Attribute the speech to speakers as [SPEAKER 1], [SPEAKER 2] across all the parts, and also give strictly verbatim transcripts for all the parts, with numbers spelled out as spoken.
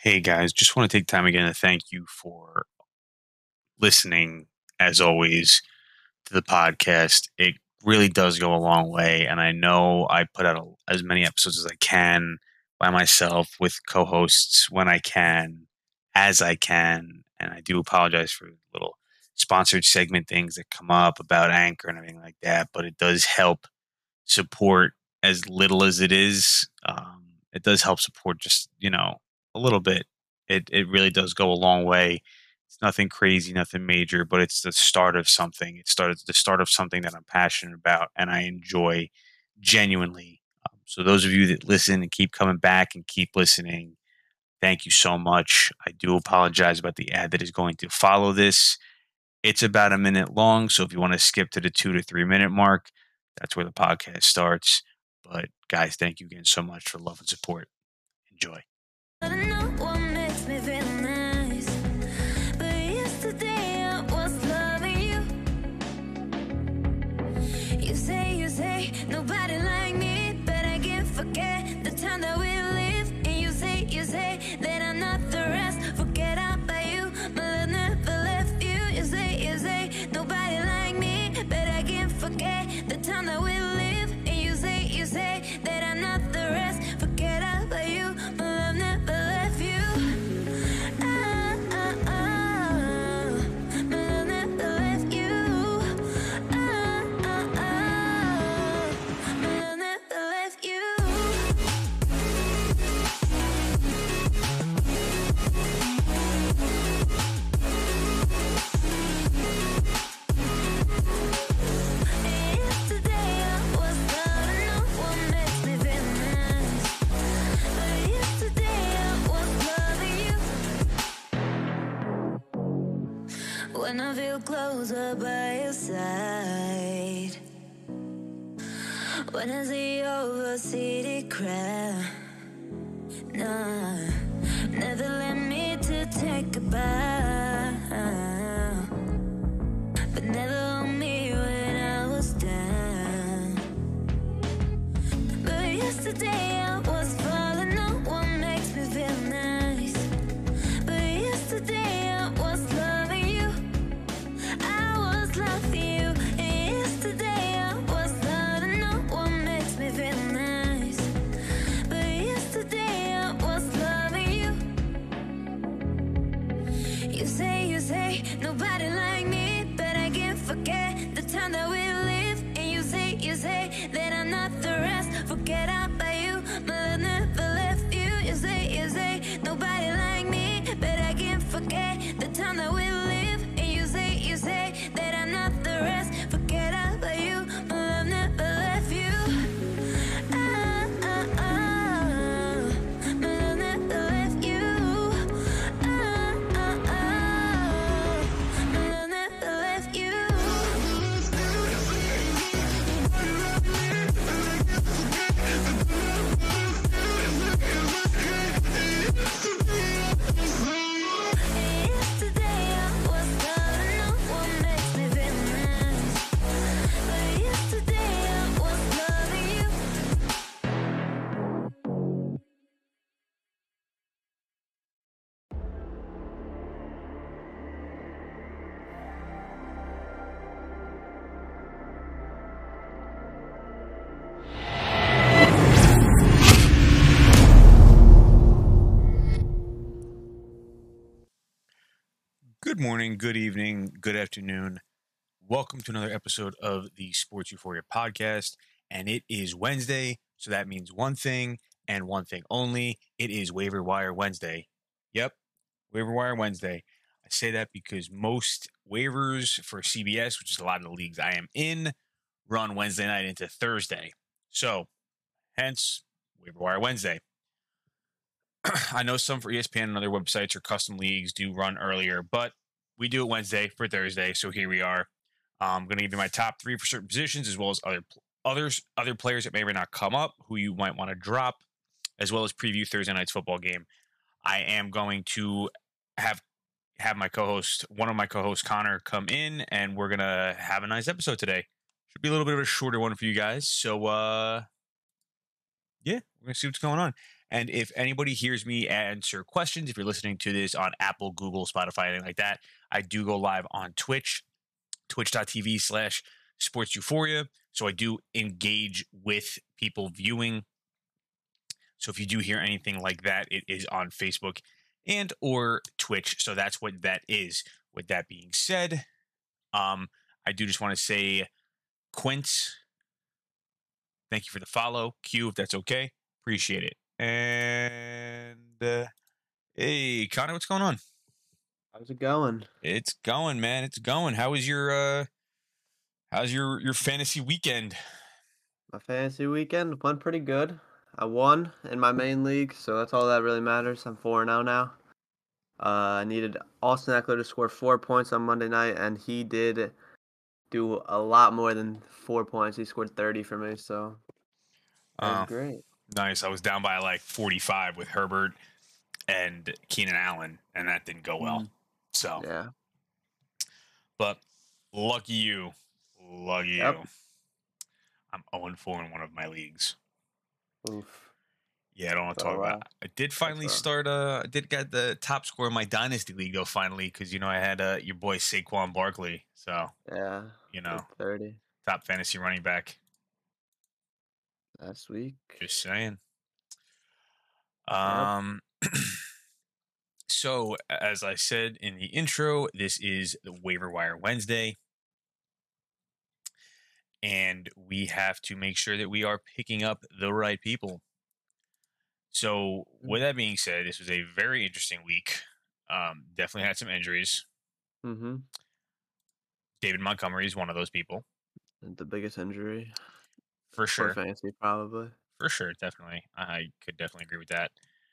[SPEAKER 1] Hey guys, just want to take time again to thank you for listening, as always, to the podcast. It really does go a long way, and I know I put out a, as many episodes as I can by myself with co-hosts when I can, as I can, and I do apologize for little sponsored segment things that come up about Anchor and everything like that, but it does help support as little as it is. Um, it does help support just, you know, a little bit. It it really does go a long way. It's nothing crazy, nothing major, but it's the start of something. It started the start of something that I'm passionate about and I enjoy genuinely. Um, so those of you that listen and keep coming back and keep listening, thank you so much. I do apologize about the ad that is going to follow this. It's about a minute long, so if you want to skip to the two to three minute mark, that's where the podcast starts. But guys, thank you again so much for love and support. Enjoy.
[SPEAKER 2] I don't know what makes me feel nice, but yesterday I was loving you. You say, you say, nobody like me, but I can't forget the time that we lived. And you say, you say, that I'm not the rest, forget about you, my love never left you. You say, you say, nobody like me, but I can't forget the time that we lived. And you say, you say, that I'm not the rest, forget about you, my love never left you. Ah, ah, ah, my love never left you. Ah, ah, ah, my love never left you. Yesterday I was down, I know what makes me feel nice, but yesterday I was loving you. When I feel closer by your side, when I see over city crowd, nah, never let me to take a bow, but never on me when I was down. But yesterday I was falling on what makes me feel nice, but yesterday I was loving you. I was loving you. And yesterday I was loving on what makes me feel nice, but yesterday I was loving you. You say, you say, nobody like me, but I can't forget the time that we lived. And you say, you say, that I'm not the rest, forget about you, my love never left you. You say, you say, nobody like me, but I can't forget the time that we lived. And you say, you say, that I'm not the rest, forget about you, my love never left you. Ah, ah, ah, my love never left you. Ah, ah, ah, my love never left you. Yesterday I was down, I know what makes me feel nice, but yesterday I was loving you.
[SPEAKER 1] Good morning, good evening, good afternoon. Welcome to another episode of the Sports Euphoria podcast. And it is Wednesday, so that means one thing and one thing only. It is Waiver Wire Wednesday. Yep, Waiver Wire Wednesday. I say that because most waivers for C B S, which is a lot of the leagues I am in, run Wednesday night into Thursday. So, hence, Waiver Wire Wednesday. I know some for E S P N and other websites or custom leagues do run earlier, but we do it Wednesday for Thursday. So here we are. I'm going to give you my top three for certain positions, as well as other others, other players that may or may not come up, who you might want to drop, as well as preview Thursday night's football game. I am going to have have my co-host, one of my co-hosts, Connor, come in, and we're gonna have a nice episode today. Should be a little bit of a shorter one for you guys. So, uh, yeah, we're gonna see what's going on. And if anybody hears me answer questions, if you're listening to this on Apple, Google, Spotify, anything like that, I do go live on Twitch, twitch.tv slash sports euphoria. So I do engage with people viewing. So if you do hear anything like that, it is on Facebook and or Twitch. So that's what that is. With that being said, um, I do just want to say, Quince, thank you for the follow. Q, if that's okay. Appreciate it. And uh, hey, Connor, what's going on?
[SPEAKER 3] How's it going?
[SPEAKER 1] It's going, man. It's going. How was your uh how's your your fantasy weekend?
[SPEAKER 3] My fantasy weekend went pretty good. I won in my main league, so that's all that really matters. I'm four and oh now. Uh, I needed Austin Eckler to score four points on Monday night, and he did do a lot more than four points. He scored thirty for me, so that was
[SPEAKER 1] Uh,
[SPEAKER 3] great.
[SPEAKER 1] nice. I was down by like forty-five with Herbert and Keenan Allen, and that didn't go well.
[SPEAKER 3] Mm.
[SPEAKER 1] So,
[SPEAKER 3] Yeah.
[SPEAKER 1] but lucky you. Lucky
[SPEAKER 3] Yep.
[SPEAKER 1] you. I'm oh and four in one of my leagues.
[SPEAKER 3] Oof.
[SPEAKER 1] Yeah, I don't want to
[SPEAKER 3] Oh,
[SPEAKER 1] talk
[SPEAKER 3] wow.
[SPEAKER 1] about it. I did finally
[SPEAKER 3] rough.
[SPEAKER 1] start, uh, I did get the top score in my Dynasty League, though, finally, because, you know, I had uh, your boy Saquon Barkley. So,
[SPEAKER 3] Yeah.
[SPEAKER 1] you know,
[SPEAKER 3] Good thirty
[SPEAKER 1] top fantasy running back.
[SPEAKER 3] last week.
[SPEAKER 1] Just saying. Um, so, as I said in the intro, this is the Waiver Wire Wednesday. And we have to make sure that we are picking up the right people. So, with that being said, this was a very interesting week. Um, definitely had some injuries.
[SPEAKER 3] Mm-hmm.
[SPEAKER 1] David Montgomery is one of those people.
[SPEAKER 3] The biggest injury
[SPEAKER 1] For
[SPEAKER 3] for
[SPEAKER 1] sure.
[SPEAKER 3] fantasy, probably.
[SPEAKER 1] For sure, definitely. I could definitely agree with that.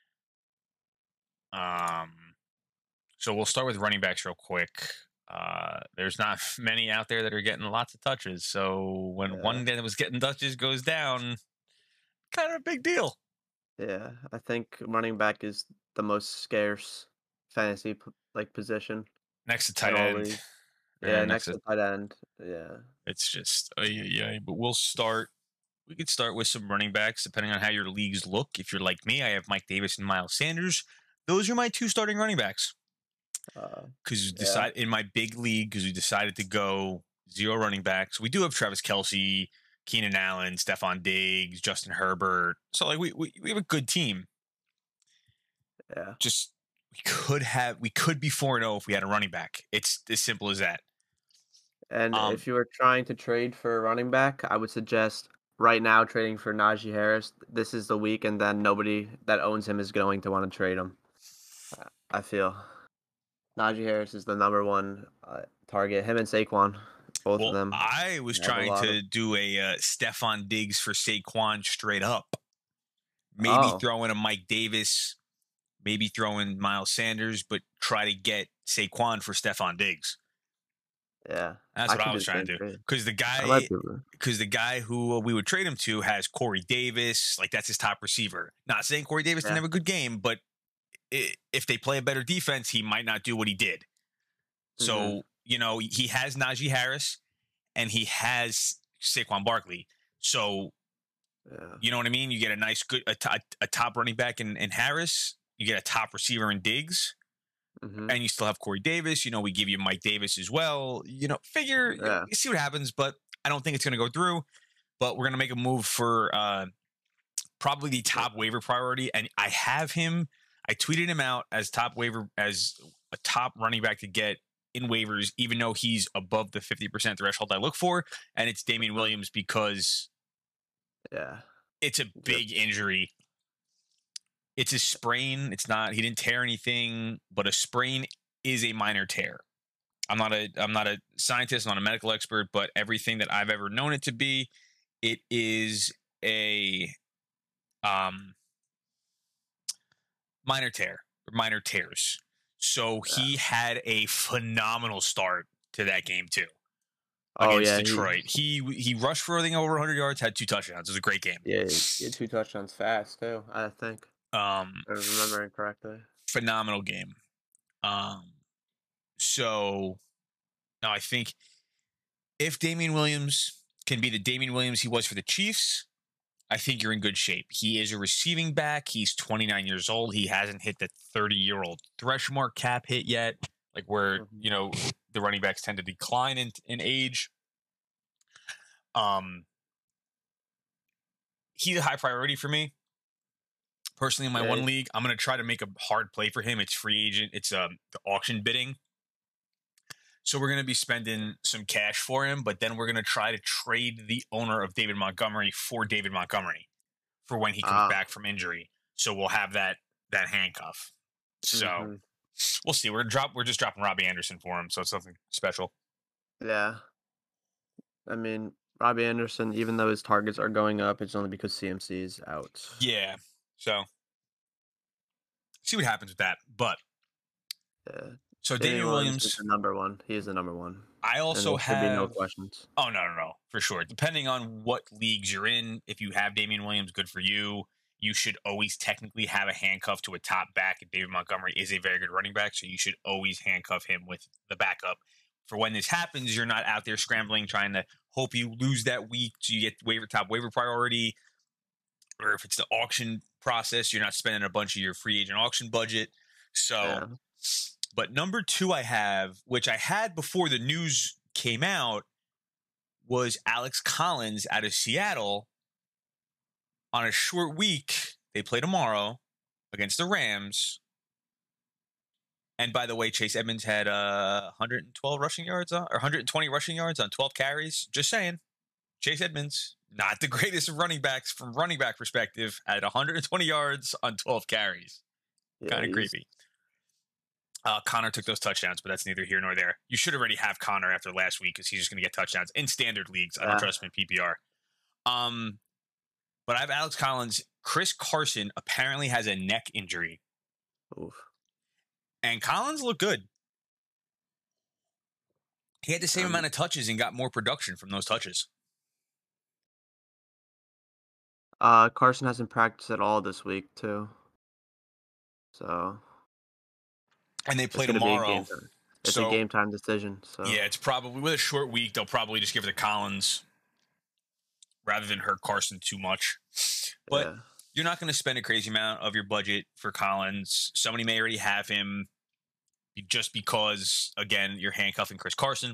[SPEAKER 1] Um, so we'll start with running backs real quick. Uh, there's not many out there that are getting lots of touches. So when
[SPEAKER 3] Yeah.
[SPEAKER 1] one guy that was getting touches goes down, kind of a big deal.
[SPEAKER 3] Yeah, I think running back is the most scarce fantasy p- like position.
[SPEAKER 1] Next to tight
[SPEAKER 3] all
[SPEAKER 1] end.
[SPEAKER 3] leagues.
[SPEAKER 1] Yeah,
[SPEAKER 3] Yeah,
[SPEAKER 1] next
[SPEAKER 3] next
[SPEAKER 1] to-
[SPEAKER 3] to tight end. Yeah.
[SPEAKER 1] It's just, uh, yeah, yeah. But we'll start. We could start with some running backs, depending on how your leagues look. If you're like me, I have Mike Davis and Miles Sanders. Those are my two starting running backs.
[SPEAKER 3] Uh,
[SPEAKER 1] Because
[SPEAKER 3] Yeah.
[SPEAKER 1] decide in my big league, because we decided to go zero running backs. We do have Travis Kelce, Keenan Allen, Stephon Diggs, Justin Herbert. So like we we, we have a good team.
[SPEAKER 3] yeah.
[SPEAKER 1] Just we could have we could be four and zero if we had a running back. It's as simple as that.
[SPEAKER 3] And
[SPEAKER 1] Um,
[SPEAKER 3] if you were trying to trade for a running back, I would suggest right now trading for Najee Harris. This is the week, and then nobody that owns him is going to want to trade him. Uh, I feel Najee Harris is the number one uh, target. Him and Saquon, both
[SPEAKER 1] Well,
[SPEAKER 3] of them.
[SPEAKER 1] I was
[SPEAKER 3] have a
[SPEAKER 1] trying
[SPEAKER 3] lot
[SPEAKER 1] to
[SPEAKER 3] of-
[SPEAKER 1] do a uh, Stephon Diggs for Saquon straight up. Maybe
[SPEAKER 3] Oh.
[SPEAKER 1] throw in a Mike Davis, maybe throw in Miles Sanders, but try to get Saquon for Stephon Diggs.
[SPEAKER 3] Yeah,
[SPEAKER 1] That's what
[SPEAKER 3] could
[SPEAKER 1] I
[SPEAKER 3] do
[SPEAKER 1] was
[SPEAKER 3] the
[SPEAKER 1] trying
[SPEAKER 3] same
[SPEAKER 1] to do.
[SPEAKER 3] trade.
[SPEAKER 1] Because the
[SPEAKER 3] I
[SPEAKER 1] guy,
[SPEAKER 3] might do that.
[SPEAKER 1] because the guy who we would trade him to has Corey Davis, like that's his top receiver. Not saying Corey Davis didn't
[SPEAKER 3] Yeah.
[SPEAKER 1] have a good game, but i if they play a better defense, he might not do what he did. So
[SPEAKER 3] Mhm.
[SPEAKER 1] you know he has Najee Harris, and he has Saquon Barkley. So
[SPEAKER 3] Yeah.
[SPEAKER 1] you know what I mean. You get a nice, good, a, to- a top running back in, in Harris. You get a top receiver in Diggs.
[SPEAKER 3] hmm
[SPEAKER 1] And you still have Corey Davis. You know, we give you Mike Davis as well. You know, figure, you,
[SPEAKER 3] Yeah.
[SPEAKER 1] you see what happens, but I don't think it's going to go through. But we're going to make a move for uh, probably the top waiver priority. And I have him, I tweeted him out as top waiver, as a top running back to get in waivers, even though he's above the fifty percent threshold I look for. And it's Damian Williams because
[SPEAKER 3] Yeah.
[SPEAKER 1] it's a big injury. It's a sprain. It's not, he didn't tear anything, but a sprain is a minor tear. I'm not a I'm not a scientist, I'm not a medical expert, but everything that I've ever known it to be, it is a um minor tear, or minor tears. So he had a phenomenal start to that game too.
[SPEAKER 3] Oh
[SPEAKER 1] Against
[SPEAKER 3] yeah. he-
[SPEAKER 1] Detroit. He, he rushed for everything over one hundred yards, had two touchdowns. It was a great game.
[SPEAKER 3] Yeah, he had two touchdowns fast too. I think.
[SPEAKER 1] Um
[SPEAKER 3] If I'm remembering correctly.
[SPEAKER 1] phenomenal game. Um, so now I think if Damian Williams can be the Damian Williams he was for the Chiefs, I think you're in good shape. He is a receiving back. He's twenty-nine years old. He hasn't hit the thirty-year-old threshold mark cap hit yet, like where,
[SPEAKER 3] Mhm.
[SPEAKER 1] you know, the running backs tend to decline in, in age. Um, he's a high priority for me. Personally, in my
[SPEAKER 3] Yeah,
[SPEAKER 1] one
[SPEAKER 3] he-
[SPEAKER 1] league, I'm going to try to make a hard play for him. It's free agent. It's um, the auction bidding. So we're going to be spending some cash for him, but then we're going to try to trade the owner of David Montgomery for David Montgomery for when he comes
[SPEAKER 3] Ah.
[SPEAKER 1] back from injury. So we'll have that that handcuff. So
[SPEAKER 3] Mhm.
[SPEAKER 1] we'll see. We're drop. We're just dropping Robbie Anderson for him, so it's something special.
[SPEAKER 3] Yeah. I mean, Robbie Anderson, even though his targets are going up, it's only because C M C is out.
[SPEAKER 1] Yeah. So see what happens with that. But
[SPEAKER 3] Yeah.
[SPEAKER 1] so
[SPEAKER 3] Damian
[SPEAKER 1] Damian
[SPEAKER 3] Williams is
[SPEAKER 1] Williams.
[SPEAKER 3] the number one. He is the number one.
[SPEAKER 1] I
[SPEAKER 3] And
[SPEAKER 1] also
[SPEAKER 3] there should be no
[SPEAKER 1] have.
[SPEAKER 3] questions.
[SPEAKER 1] Oh, no, no, no, for sure. Depending on what leagues you're in, if you have Damian Williams, good for you. You should always technically have a handcuff to a top back, and David Montgomery is a very good running back, so you should always handcuff him with the backup. For when this happens, you're not out there scrambling, trying to hope you lose that week so you get waiver top waiver priority. Or if it's the auction process, you're not spending a bunch of your free agent auction budget. So,
[SPEAKER 3] Yeah.
[SPEAKER 1] but number two I have, which I had before the news came out, was Alex Collins out of Seattle on a short week. They play tomorrow against the Rams. And by the way, Chase Edmonds had uh, one hundred twelve rushing yards on, or one hundred twenty rushing yards on twelve carries. Just saying. Chase Edmonds, not the greatest of running backs from running back perspective, at one hundred twenty yards on twelve carries.
[SPEAKER 3] Yeah,
[SPEAKER 1] Kind of
[SPEAKER 3] he's-
[SPEAKER 1] creepy. Uh, Connor took those touchdowns, but that's neither here nor there. You should already have Connor after last week because he's just going to get touchdowns in standard leagues. I don't
[SPEAKER 3] Yeah.
[SPEAKER 1] trust him in P P R. Um, but I have Alex Collins. Chris Carson apparently has a neck injury,
[SPEAKER 3] Oof.
[SPEAKER 1] and Collins looked good. He had the same
[SPEAKER 3] Um,
[SPEAKER 1] amount of touches and got more production from those touches.
[SPEAKER 3] Uh, Carson hasn't practiced at all this week too. So
[SPEAKER 1] And they
[SPEAKER 3] it's
[SPEAKER 1] play
[SPEAKER 3] gonna be a
[SPEAKER 1] tomorrow.
[SPEAKER 3] game time. It's
[SPEAKER 1] So-
[SPEAKER 3] a game time decision. So
[SPEAKER 1] Yeah, it's probably with a short week. They'll probably just give it to Collins rather than hurt Carson too much. But
[SPEAKER 3] yeah.
[SPEAKER 1] you're not going to spend a crazy amount of your budget for Collins. Somebody may already have him just because, again, you're handcuffing Chris Carson.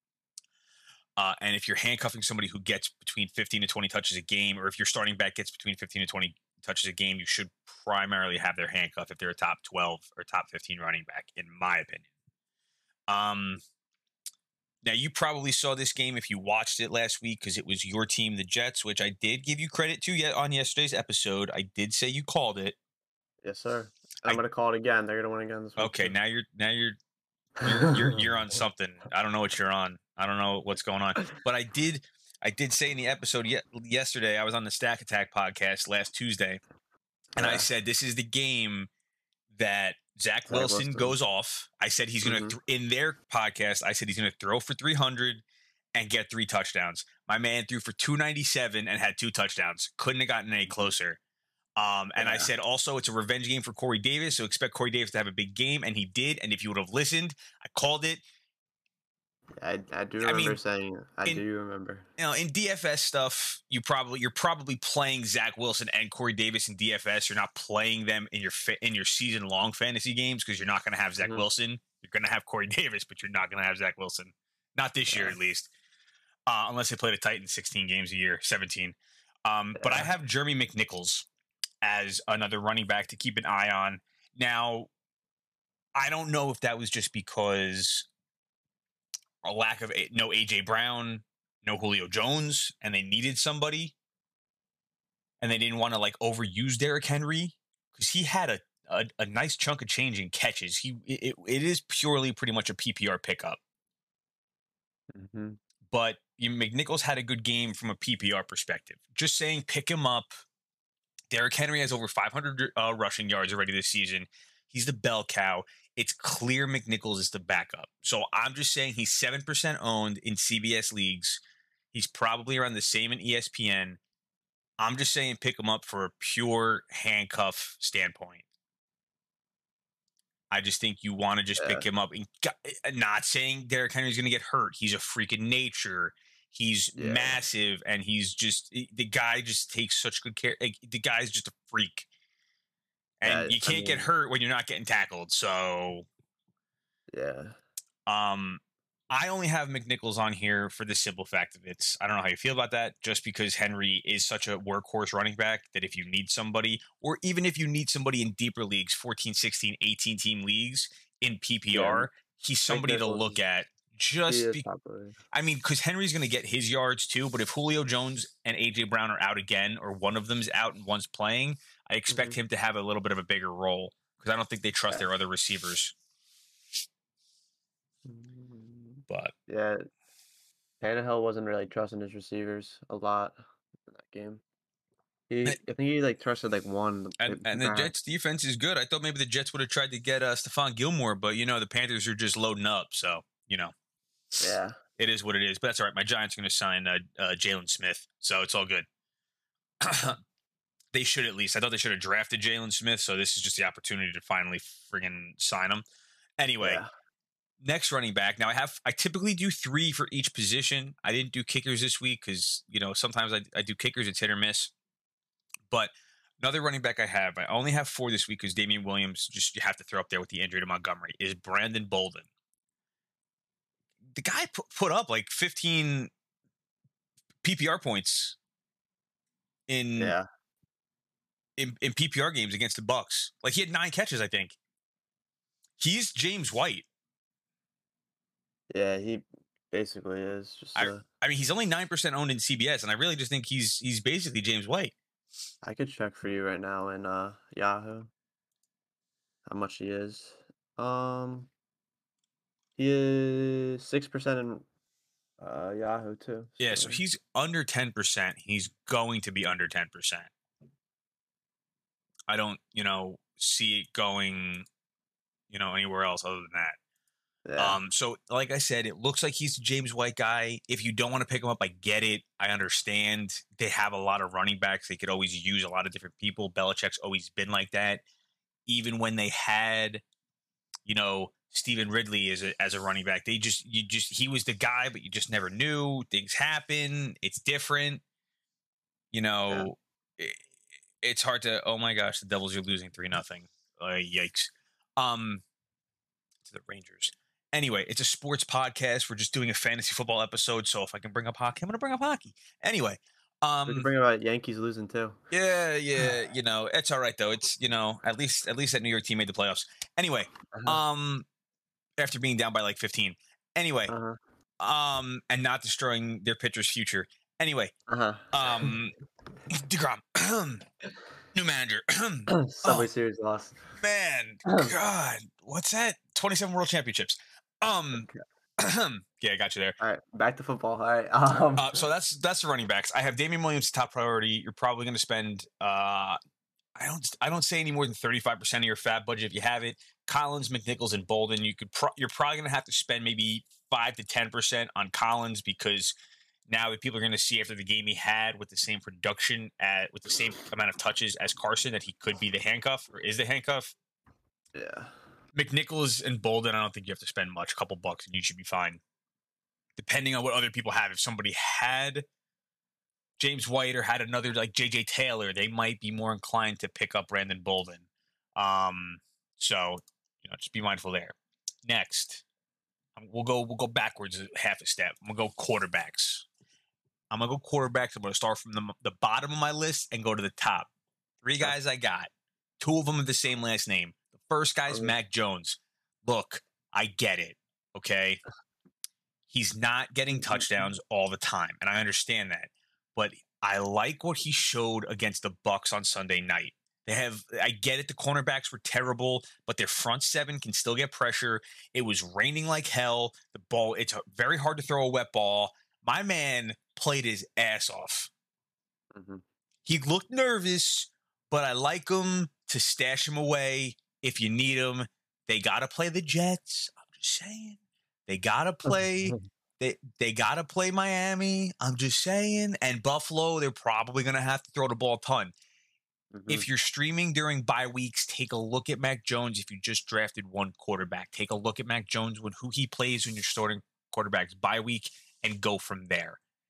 [SPEAKER 1] Uh, and if you're handcuffing somebody who gets between fifteen to twenty touches a game, or if your starting back gets between fifteen to twenty touches a game, you should primarily have their handcuff if they're a top twelve or top fifteen running back, in my opinion. Um, now, you probably saw this game if you watched it last week because it was your team, the Jets, which I did give you credit to yet on yesterday's episode. I did say you called it.
[SPEAKER 3] Yes, sir. I'm
[SPEAKER 1] I-
[SPEAKER 3] gonna call it again. They're gonna win again this week.
[SPEAKER 1] Okay,
[SPEAKER 3] too.
[SPEAKER 1] now you're now you're you're, you're you're on something. I don't know what you're on. I don't know what's going on. But I did I did say in the episode ye- yesterday, I was on the Stack Attack podcast last Tuesday, and I
[SPEAKER 3] Yeah.
[SPEAKER 1] said this is the game that Zach
[SPEAKER 3] Zach
[SPEAKER 1] Wilson,
[SPEAKER 3] Wilson.
[SPEAKER 1] goes off. I said he's going to
[SPEAKER 3] Mhm.
[SPEAKER 1] th- in their podcast. I said he's going to throw for three hundred and get three touchdowns. My man threw for two ninety-seven and had two touchdowns. Couldn't have gotten any closer. Um, and I
[SPEAKER 3] Yeah.
[SPEAKER 1] said also it's a revenge game for Corey Davis, so expect Corey Davis to have a big game, and he did. And if you would have listened, I called it.
[SPEAKER 3] I, I do
[SPEAKER 1] I
[SPEAKER 3] remember
[SPEAKER 1] mean,
[SPEAKER 3] saying it. I
[SPEAKER 1] in-
[SPEAKER 3] do remember.
[SPEAKER 1] You know, in D F S stuff, you probably you're probably playing Zach Wilson and Corey Davis in D F S. You're not playing them in your fa- in your season long fantasy games because you're not going to have Zach
[SPEAKER 3] Mhm.
[SPEAKER 1] Wilson. You're going to have Corey Davis, but you're not going to have Zach Wilson. Not this year,
[SPEAKER 3] Yeah.
[SPEAKER 1] at least, uh, unless they play the Titans sixteen games a year, seventeen. Um, But I
[SPEAKER 3] Yeah.
[SPEAKER 1] have Jeremy McNichols as another running back to keep an eye on. Now, I don't know if that was just because a lack of a- no A J Brown, no Julio Jones, and they needed somebody, and they didn't want to like overuse Derrick Henry because he had a, a a nice chunk of change in catches. He it, it is purely pretty much a P P R pickup,
[SPEAKER 3] hmm
[SPEAKER 1] but you, McNichols had a good game from a P P R perspective. Just saying, pick him up. Derrick Henry has over five hundred uh, rushing yards already this season. He's the bell cow. It's clear McNichols is the backup. So I'm just saying he's seven percent owned in C B S leagues. He's probably around the same in E S P N. I'm just saying pick him up for a pure handcuff standpoint. I just think you want to just pick him up. And not saying Derrick Henry's going to get hurt. He's a freak of nature. He's
[SPEAKER 3] Yeah.
[SPEAKER 1] massive, and he's just the guy. Just takes such good care. Like, the guy's just a freak, and
[SPEAKER 3] Yeah,
[SPEAKER 1] you
[SPEAKER 3] I
[SPEAKER 1] can't get
[SPEAKER 3] mean-
[SPEAKER 1] hurt when you're not getting tackled. So,
[SPEAKER 3] Yeah.
[SPEAKER 1] um, I only have McNichols on here for the simple fact of it's. I don't know how you feel about that. Just because Henry is such a workhorse running back that if you need somebody, or even if you need somebody in deeper leagues, fourteen, sixteen, eighteen team leagues in P P R, he's somebody to
[SPEAKER 3] McNichols
[SPEAKER 1] look
[SPEAKER 3] is-
[SPEAKER 1] at.
[SPEAKER 3] He
[SPEAKER 1] Just
[SPEAKER 3] is
[SPEAKER 1] be,
[SPEAKER 3] popular.
[SPEAKER 1] I mean, because Henry's going to get his yards too, but if Julio Jones and A J Brown are out again, or one of them's out and one's playing, I expect
[SPEAKER 3] Mhm.
[SPEAKER 1] him to have a little bit of a bigger role because I don't think they trust
[SPEAKER 3] Yeah.
[SPEAKER 1] their other receivers.
[SPEAKER 3] Mm,
[SPEAKER 1] But
[SPEAKER 3] Yeah. Tannehill wasn't really trusting his receivers a lot in that game. He, I think he like trusted like one.
[SPEAKER 1] and, and the
[SPEAKER 3] perhaps.
[SPEAKER 1] Jets defense is good. I thought maybe the Jets would have tried to get uh, Stephon Gilmore, but you know the Panthers are just loading up, so you know
[SPEAKER 3] Yeah.
[SPEAKER 1] it is what it is. But that's all right. My Giants are going to sign uh, uh, Jalen Smith, so it's all good. They should at least. I thought they should have drafted Jalen Smith, so this is just the opportunity to finally friggin' sign him. Anyway.
[SPEAKER 3] Yeah.
[SPEAKER 1] Next running back. Now I have I typically do three for each position. I didn't do kickers this week because you know sometimes I, I do kickers, it's hit or miss. But another running back I have, I only have four this week because Damian Williams just you have to throw up there with the injury to Montgomery, is Brandon Bolden. The guy put, put up like fifteen P P R points in,
[SPEAKER 3] Yeah.
[SPEAKER 1] in in P P R games against the Bucks. Like he had nine catches, I think. He's James White.
[SPEAKER 3] Yeah. He basically is just.
[SPEAKER 1] I-
[SPEAKER 3] a-
[SPEAKER 1] I mean, he's only nine percent owned in C B S, and I really just think he's he's basically James White.
[SPEAKER 3] I could check for you right now in uh Yahoo. How much he is? Um, he is six percent in uh Yahoo too.
[SPEAKER 1] Yeah, so he's under ten percent. He's going to be under ten percent. I don't, you know, see it going, you know, anywhere else other than that.
[SPEAKER 3] yeah.
[SPEAKER 1] Um, so like I said, it looks like he's a James White guy. If you don't want to pick him up, I get it. I understand. They have a lot of running backs. They could always use a lot of different people. Belichick's always been like that. Even when they had, you know, Stephen Ridley as a as a running back, they just you just he was the guy, but you just never knew. Things happen. It's different. You know, it, it's hard to. Oh my gosh, the Devils are losing three nothing. Uh, yikes. Um, to the Rangers. Anyway, it's a sports podcast. We're just doing a fantasy football episode. So if I can bring up hockey, I'm going to bring up hockey. Anyway,
[SPEAKER 3] we
[SPEAKER 1] um,
[SPEAKER 3] can bring about Yankees losing too.
[SPEAKER 1] yeah, yeah, you know, it's all right though. It's you know, at least at least that New York team made the playoffs. Anyway,
[SPEAKER 3] Uh-huh.
[SPEAKER 1] um, after being down by like fifteen. Anyway,
[SPEAKER 3] Uh-huh.
[SPEAKER 1] um, and not destroying their pitcher's future. Anyway,
[SPEAKER 3] Uh-huh.
[SPEAKER 1] um, DeGrom, new manager,
[SPEAKER 3] Subway
[SPEAKER 1] oh.
[SPEAKER 3] Series loss.
[SPEAKER 1] man, God, what's that? twenty-seven World Championships. Um, yeah, I got you there.
[SPEAKER 3] All right, back to football. All right. Um,
[SPEAKER 1] Uh, so that's that's the running backs. I have Damian Williams top priority. You're probably going to spend. Uh, I don't. I don't say any more than thirty-five percent of your fab budget if you have it. Collins, McNichols, and Bolden. You could. Pro- you're probably going to have to spend maybe five to ten percent on Collins because now if people are going to see after the game he had with the same production at with the same amount of touches as Carson that he could be the handcuff or is the handcuff.
[SPEAKER 3] yeah.
[SPEAKER 1] McNichols and Bolden, I don't think you have to spend much. A couple bucks and you should be fine. Depending on what other people have. If somebody had James White or had another like J J Taylor, they might be more inclined to pick up Brandon Bolden. Um, so you know, just be mindful there. Next, um, we'll go we'll go backwards half a step. I'm gonna go quarterbacks. I'm gonna go quarterbacks. I'm gonna start from the the bottom of my list and go to the top. Three guys I got. Two of them have the same last name. The first guy's
[SPEAKER 3] Okay.
[SPEAKER 1] Mac Jones. Look, I get it. Okay. He's not getting touchdowns all the time, and I understand that. But I like what he showed against the Bucks on Sunday night. They have I get it, the cornerbacks were terrible, but their front seven can still get pressure. It was raining like hell. The ball, it's very hard to throw a wet ball. My man played his ass off.
[SPEAKER 3] hmm
[SPEAKER 1] He looked nervous, but I like him to stash him away if you need him. They got to play the Jets. I'm just saying. They got to play. They they got to play Miami. I'm just saying. And Buffalo, they're probably going to have to throw the ball a ton.
[SPEAKER 3] hmm
[SPEAKER 1] If you're streaming during bye weeks, take a look at Mac Jones. If you just drafted one quarterback, take a look at Mac Jones with who he plays when you're starting quarterbacks bye week and go from there.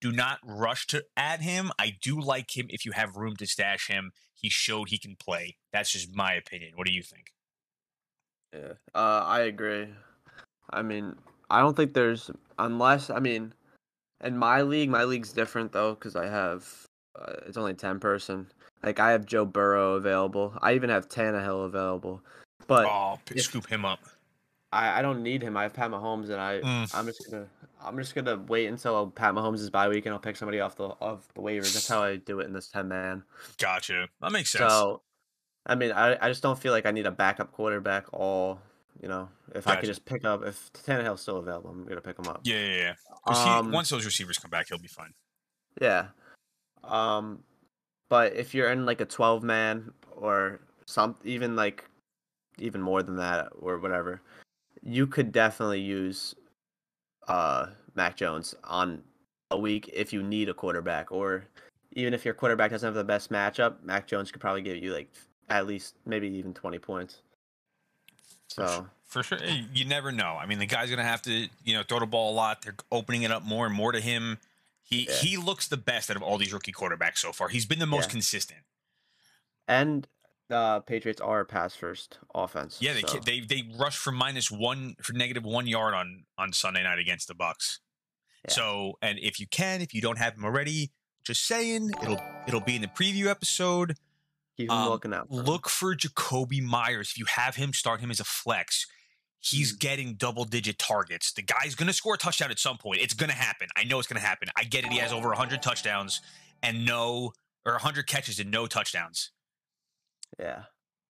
[SPEAKER 1] Do not rush to add him. I do like him if you have room to stash him. He showed he can play. That's just my opinion. What do you think?
[SPEAKER 3] Yeah, uh, I agree. I mean, I don't think there's unless I mean, in my league, my league's different though because I have uh, it's only ten person. Like I have Joe Burrow available. I even have Tannehill available. But
[SPEAKER 1] Oh, p-
[SPEAKER 3] if
[SPEAKER 1] scoop him up.
[SPEAKER 3] I, I don't need him. I have Pat Mahomes, and I
[SPEAKER 1] Mm.
[SPEAKER 3] I'm just gonna I'm just gonna wait until Pat Mahomes is bye week, and I'll pick somebody off the off the waivers. That's how I do it in this ten man.
[SPEAKER 1] Gotcha. That makes sense.
[SPEAKER 3] So, I mean, I I just don't feel like I need a backup quarterback. All you know, if I
[SPEAKER 1] Gotcha.
[SPEAKER 3] could just pick up if Tannehill's still available, I'm gonna pick him up.
[SPEAKER 1] Yeah, yeah, yeah. Because
[SPEAKER 3] Um,
[SPEAKER 1] once those receivers come back, he'll be fine.
[SPEAKER 3] yeah. Um, but if you're in like a twelve man or some even like even more than that or whatever, you could definitely use uh Mac Jones on a week if you need a quarterback, or even if your quarterback doesn't have the best matchup, Mac Jones could probably give you like at least maybe even twenty points.
[SPEAKER 1] For,
[SPEAKER 3] So
[SPEAKER 1] sure. For sure. Hey, you never know. I mean, the guy's going to have to, you know, throw the ball a lot. They're opening it up more and more to him. He
[SPEAKER 3] Yeah.
[SPEAKER 1] he looks the best out of all these rookie quarterbacks so far. He's been the most
[SPEAKER 3] Yeah.
[SPEAKER 1] consistent.
[SPEAKER 3] and the Patriots are a pass first offense.
[SPEAKER 1] Yeah, they
[SPEAKER 3] so.
[SPEAKER 1] they they rushed for minus one for negative one yard on on Sunday night against the Bucks.
[SPEAKER 3] Yeah.
[SPEAKER 1] So, and if you can, if you don't have him already, just saying, it'll it'll be in the preview episode.
[SPEAKER 3] Keep him
[SPEAKER 1] Um,
[SPEAKER 3] looking out. for him.
[SPEAKER 1] Look for Jacoby Myers. If you have him, start him as a flex. He's
[SPEAKER 3] Mm.
[SPEAKER 1] getting double digit targets. The guy's going to score a touchdown at some point. It's going to happen. I know it's going to happen. I get it. He has over one hundred touchdowns and no, or one hundred catches and no touchdowns.
[SPEAKER 3] Yeah.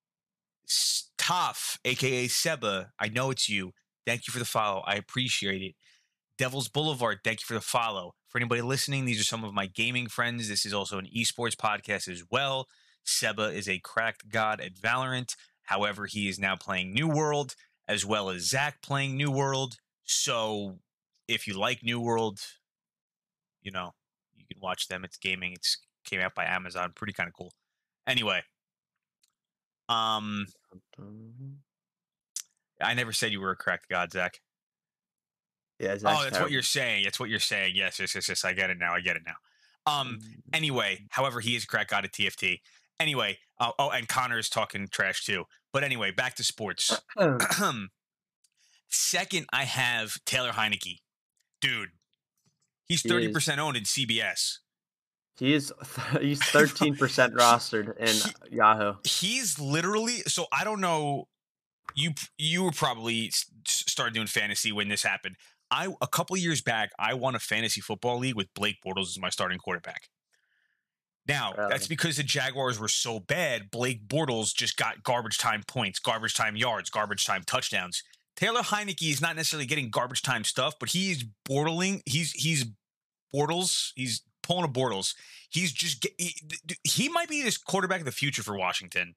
[SPEAKER 1] Tough, aka Seba. I know it's you. Thank you for the follow. I appreciate it. Devil's Boulevard, thank you for the follow. For anybody listening, these are some of my gaming friends. This is also an esports podcast as well. Seba is a cracked god at Valorant. However, he is now playing New World, as well as Zach playing New World. So if you like New World, you know, you can watch them. It's gaming. It's came out by Amazon. Pretty kind of cool. Anyway. Um, I never said you were a cracked god, Zach.
[SPEAKER 3] Yeah. Zach's
[SPEAKER 1] Oh, that's
[SPEAKER 3] terrible.
[SPEAKER 1] what you're saying. That's what you're saying. Yes, yes, yes, yes. I get it now. I get it now. Um. Anyway, however, he is a crack god at T F T. Anyway, uh, oh, and Connor is talking trash too. But anyway, back to sports. Second, I have Taylor Heineke. Dude, he's
[SPEAKER 3] He
[SPEAKER 1] thirty
[SPEAKER 3] is-
[SPEAKER 1] percent owned in C B S.
[SPEAKER 3] He is he's thirteen percent rostered in Yahoo.
[SPEAKER 1] He's literally so I don't know. You you were probably s- started doing fantasy when this happened. I a couple years back, I won a fantasy football league with Blake Bortles as my starting quarterback. Now,
[SPEAKER 3] Really?
[SPEAKER 1] that's because the Jaguars were so bad. Blake Bortles just got garbage time points, garbage time yards, garbage time touchdowns. Taylor Heineke is not necessarily getting garbage time stuff, but he's Bortling. He's he's Bortles. He's pulling a Bortles. He's just get, he, he might be this quarterback of the future for Washington.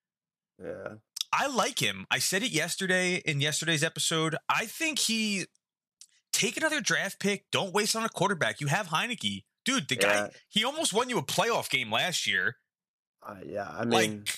[SPEAKER 3] Yeah.
[SPEAKER 1] I like him. I said it yesterday in yesterday's episode. I think he take another draft pick. Don't waste on a quarterback. You have Heineke. Dude, the
[SPEAKER 3] Yeah.
[SPEAKER 1] guy, he almost won you a playoff game last year.
[SPEAKER 3] Uh, yeah. I mean,
[SPEAKER 1] Like,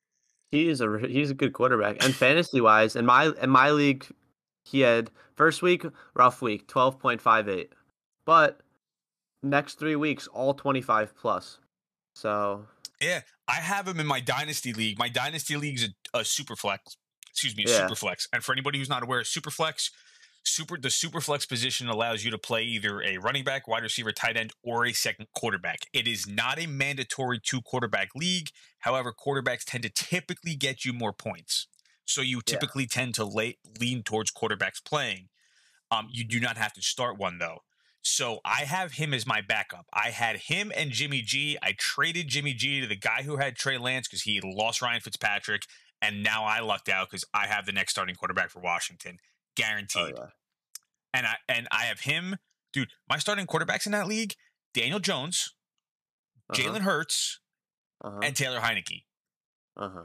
[SPEAKER 3] he is a he's a good quarterback, and fantasy wise, in my in my league, he had first week rough week twelve point five eight, but next three weeks all twenty five plus. So
[SPEAKER 1] yeah, I have him in my dynasty league. My dynasty league is a, a super flex. Excuse me, a
[SPEAKER 3] Yeah.
[SPEAKER 1] super flex. And for anybody who's not aware, super flex, super the super flex position allows you to play either a running back, wide receiver, tight end, or a second quarterback. It is not a mandatory two quarterback league. However, quarterbacks tend to typically get you more points. So you
[SPEAKER 3] Yeah.
[SPEAKER 1] typically tend to lay, lean towards quarterbacks playing. Um, you do not have to start one though. So I have him as my backup. I had him and Jimmy G. I traded Jimmy G to the guy who had Trey Lance because he lost Ryan Fitzpatrick. And now I lucked out because I have the next starting quarterback for Washington. Guaranteed.
[SPEAKER 3] oh, yeah.
[SPEAKER 1] And I and I have him. Dude, my starting quarterbacks in that league, Daniel Jones,
[SPEAKER 3] Uh-huh.
[SPEAKER 1] Jalen Hurts,
[SPEAKER 3] Uh-huh.
[SPEAKER 1] and Taylor Heineke.
[SPEAKER 3] Uh-huh.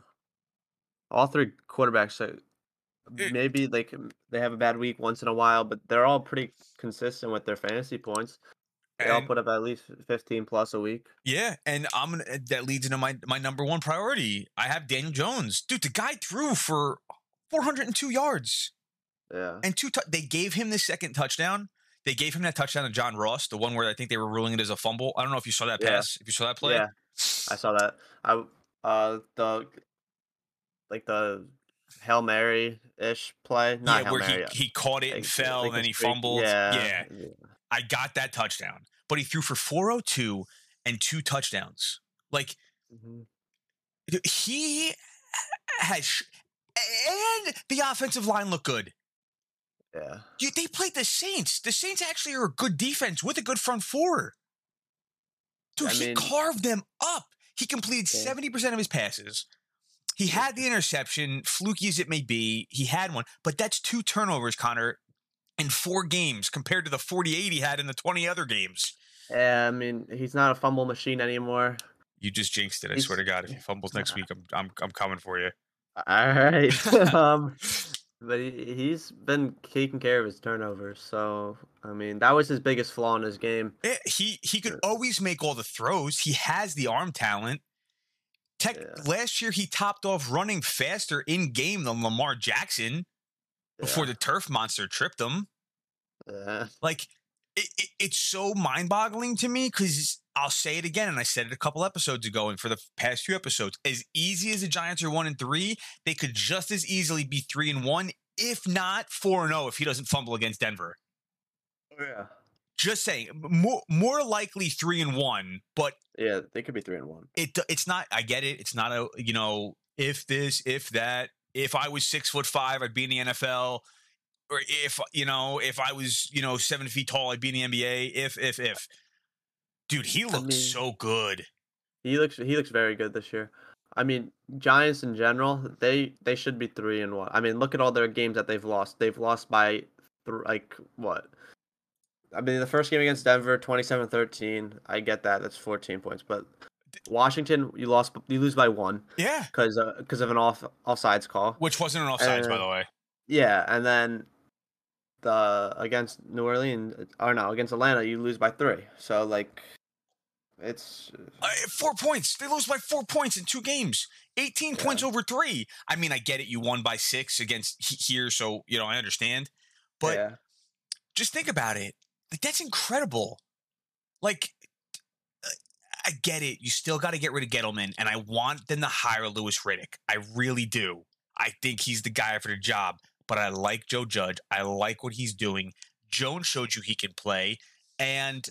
[SPEAKER 3] All three quarterbacks, uh,
[SPEAKER 1] It-
[SPEAKER 3] maybe like they have a bad week once in a while, but they're all pretty consistent with their fantasy points. They all
[SPEAKER 1] And-
[SPEAKER 3] put up at least fifteen plus a week.
[SPEAKER 1] Yeah, and I'm gonna that leads into my my number one priority. I have Daniel Jones. Dude, the guy threw for four hundred two yards.
[SPEAKER 3] Yeah.
[SPEAKER 1] And two, t- they gave him the second touchdown.
[SPEAKER 4] They gave him that touchdown to John Ross, the one where I think they were ruling it as a fumble. I don't know if you saw that
[SPEAKER 3] Yeah.
[SPEAKER 4] pass. If you saw that play.
[SPEAKER 3] Yeah, I saw that. I uh the like the Hail Mary ish play. Not
[SPEAKER 4] Yeah,
[SPEAKER 3] Hail
[SPEAKER 4] where
[SPEAKER 3] Mary.
[SPEAKER 4] he, he caught it and
[SPEAKER 3] like-
[SPEAKER 4] fell
[SPEAKER 3] like
[SPEAKER 4] and then
[SPEAKER 3] a
[SPEAKER 4] he
[SPEAKER 3] streak.
[SPEAKER 4] fumbled.
[SPEAKER 3] Yeah,
[SPEAKER 4] yeah.
[SPEAKER 3] yeah.
[SPEAKER 4] I got that touchdown, but he threw for four oh two and two touchdowns. Like
[SPEAKER 3] Mhm.
[SPEAKER 4] he has, sh- and the offensive line looked good.
[SPEAKER 3] Yeah.
[SPEAKER 4] Dude, they played the Saints. The Saints actually are a good defense with a good front four. Dude,
[SPEAKER 3] I
[SPEAKER 4] he
[SPEAKER 3] mean-
[SPEAKER 4] carved them up. He completed
[SPEAKER 3] Yeah.
[SPEAKER 4] seventy percent of his passes. He had the interception, fluky as it may be. He had one, but that's two turnovers, Connor, in four games compared to the forty-eight he had in the twenty other games.
[SPEAKER 3] Yeah, I mean, he's not a fumble machine anymore.
[SPEAKER 4] You just jinxed it. I
[SPEAKER 3] He's-
[SPEAKER 4] swear to God, if he fumbles next week, I'm I'm I'm coming for you.
[SPEAKER 3] All right. um, but he, he's been taking care of his turnovers. So, I mean, that was his biggest flaw in his game.
[SPEAKER 4] Eh, He he could always make all the throws. He has the arm talent. Tech,
[SPEAKER 3] Yeah.
[SPEAKER 4] Last year, he topped off running faster in game than Lamar Jackson before
[SPEAKER 3] Yeah.
[SPEAKER 4] the turf monster tripped him.
[SPEAKER 3] Yeah.
[SPEAKER 4] Like, it, it, it's so mind boggling to me because I'll say it again, and I said it a couple episodes ago, and for the past few episodes, as easy as the Giants are one and three, they could just as easily be three and one, if not four and zero, if he doesn't fumble against Denver.
[SPEAKER 3] Yeah.
[SPEAKER 4] Just saying, more more likely three and one, but
[SPEAKER 3] Yeah, they could be three and one.
[SPEAKER 4] it it's not. I get it. It's not a you know if this if that. If I was six foot five, I'd be in the N F L. Or if you know if I was you know seven feet tall, I'd be in the N B A. If if if, dude, he looked
[SPEAKER 3] mean-
[SPEAKER 4] so good.
[SPEAKER 3] He looks he looks very good this year. I mean, Giants in general, they they should be three and one. I mean, look at all their games that they've lost. They've lost by th- like what? I mean, the first game against Denver, twenty-seven thirteen. I get that. That's fourteen points, but Washington, you lost you lose by one
[SPEAKER 4] Yeah,
[SPEAKER 3] cuz uh, cuz of an off offsides call.
[SPEAKER 4] which wasn't an offsides, by
[SPEAKER 3] Uh,
[SPEAKER 4] the way.
[SPEAKER 3] Yeah, and then the against New Orleans or no, against Atlanta, you lose by three. So like it's
[SPEAKER 4] Uh, four points. They lose by four points in two games. eighteen
[SPEAKER 3] Yeah.
[SPEAKER 4] points over three. I mean, I get it. You won by six against he- here, so you know I understand. But
[SPEAKER 3] yeah.
[SPEAKER 4] just think about it. Like that's incredible. Like uh, I get it. You still got to get rid of Gettleman, and I want them to hire Lewis Riddick. I really do. I think he's the guy for the job. But I like Joe Judge. I like what he's doing. Jones showed you he can play, and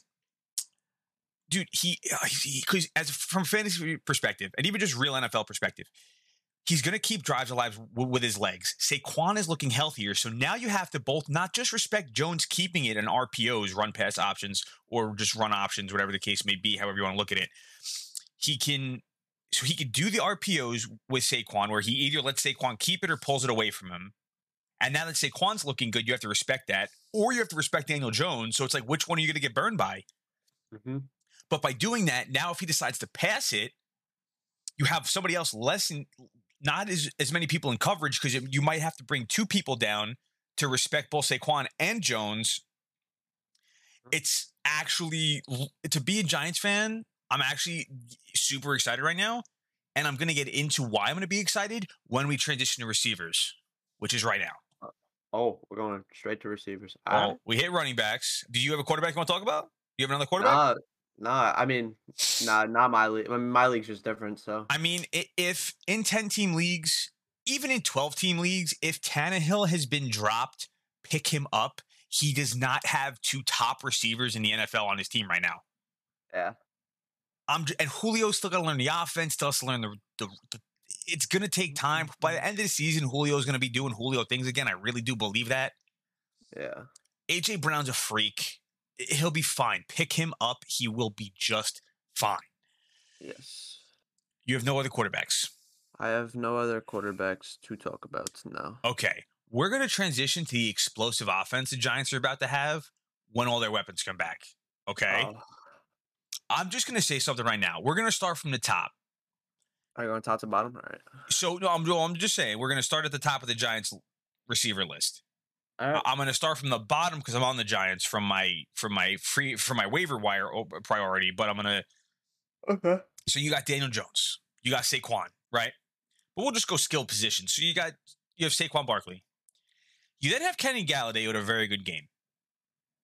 [SPEAKER 4] dude, he because as from fantasy perspective, and even just real N F L perspective, he's going to keep drives alive w- with his legs. Saquon is looking healthier, so now you have to both not just respect Jones keeping it in R P Os, run pass options, or just run options, whatever the case may be, however you want to look at it. He can, so he could do the R P Os with Saquon, where he either lets Saquon keep it or pulls it away from him. And now that Saquon's looking good, you have to respect that, or you have to respect Daniel Jones. So it's like, which one are you going to get burned by?
[SPEAKER 3] Mm-hmm.
[SPEAKER 4] But by doing that, now if he decides to pass it, you have somebody else less in, not as, as many people in coverage because you might have to bring two people down to respect both Saquon and Jones. It's actually, to be a Giants fan, I'm actually super excited right now. And I'm going to get into why I'm going to be excited when we transition to receivers, which is right now.
[SPEAKER 3] Oh, we're going straight to receivers.
[SPEAKER 4] Well,
[SPEAKER 3] Alright.
[SPEAKER 4] we hit running backs. Do you have a quarterback you want to talk about? You have another quarterback?
[SPEAKER 3] Nah, nah. I mean, nah, not my league. I mean, my league's just different. So
[SPEAKER 4] I mean, i- if in ten-team leagues, even in twelve-team leagues, if Tannehill has been dropped, pick him up. He does not have two top receivers in the N F L on his team right now.
[SPEAKER 3] yeah,
[SPEAKER 4] I'm j- and Julio's still got to learn the offense, still has to learn the, the, the it's going to take time. By the end of the season, Julio's going to be doing Julio things again. I really do believe that.
[SPEAKER 3] yeah.
[SPEAKER 4] A J Brown's a freak. He'll be fine. Pick him up. He will be just fine.
[SPEAKER 3] Yes.
[SPEAKER 4] You have no other quarterbacks.
[SPEAKER 3] I have no other quarterbacks to talk about now.
[SPEAKER 4] Okay. We're going to transition to the explosive offense the Giants are about to have when all their weapons come back. Okay.
[SPEAKER 3] Oh,
[SPEAKER 4] I'm just going to say something right now. We're going to start from the top.
[SPEAKER 3] are you going top to bottom? All right.
[SPEAKER 4] So, no, I'm, I'm just saying, we're going to start at the top of the Giants receiver list.
[SPEAKER 3] All right.
[SPEAKER 4] I'm going to start from the bottom because I'm on the Giants from my from my free from my waiver wire priority. But I'm going to.
[SPEAKER 3] Okay.
[SPEAKER 4] So you got Daniel Jones, you got Saquon, right? But we'll just go skill position. So you got you have Saquon Barkley. You then have Kenny Galladay with a very good game.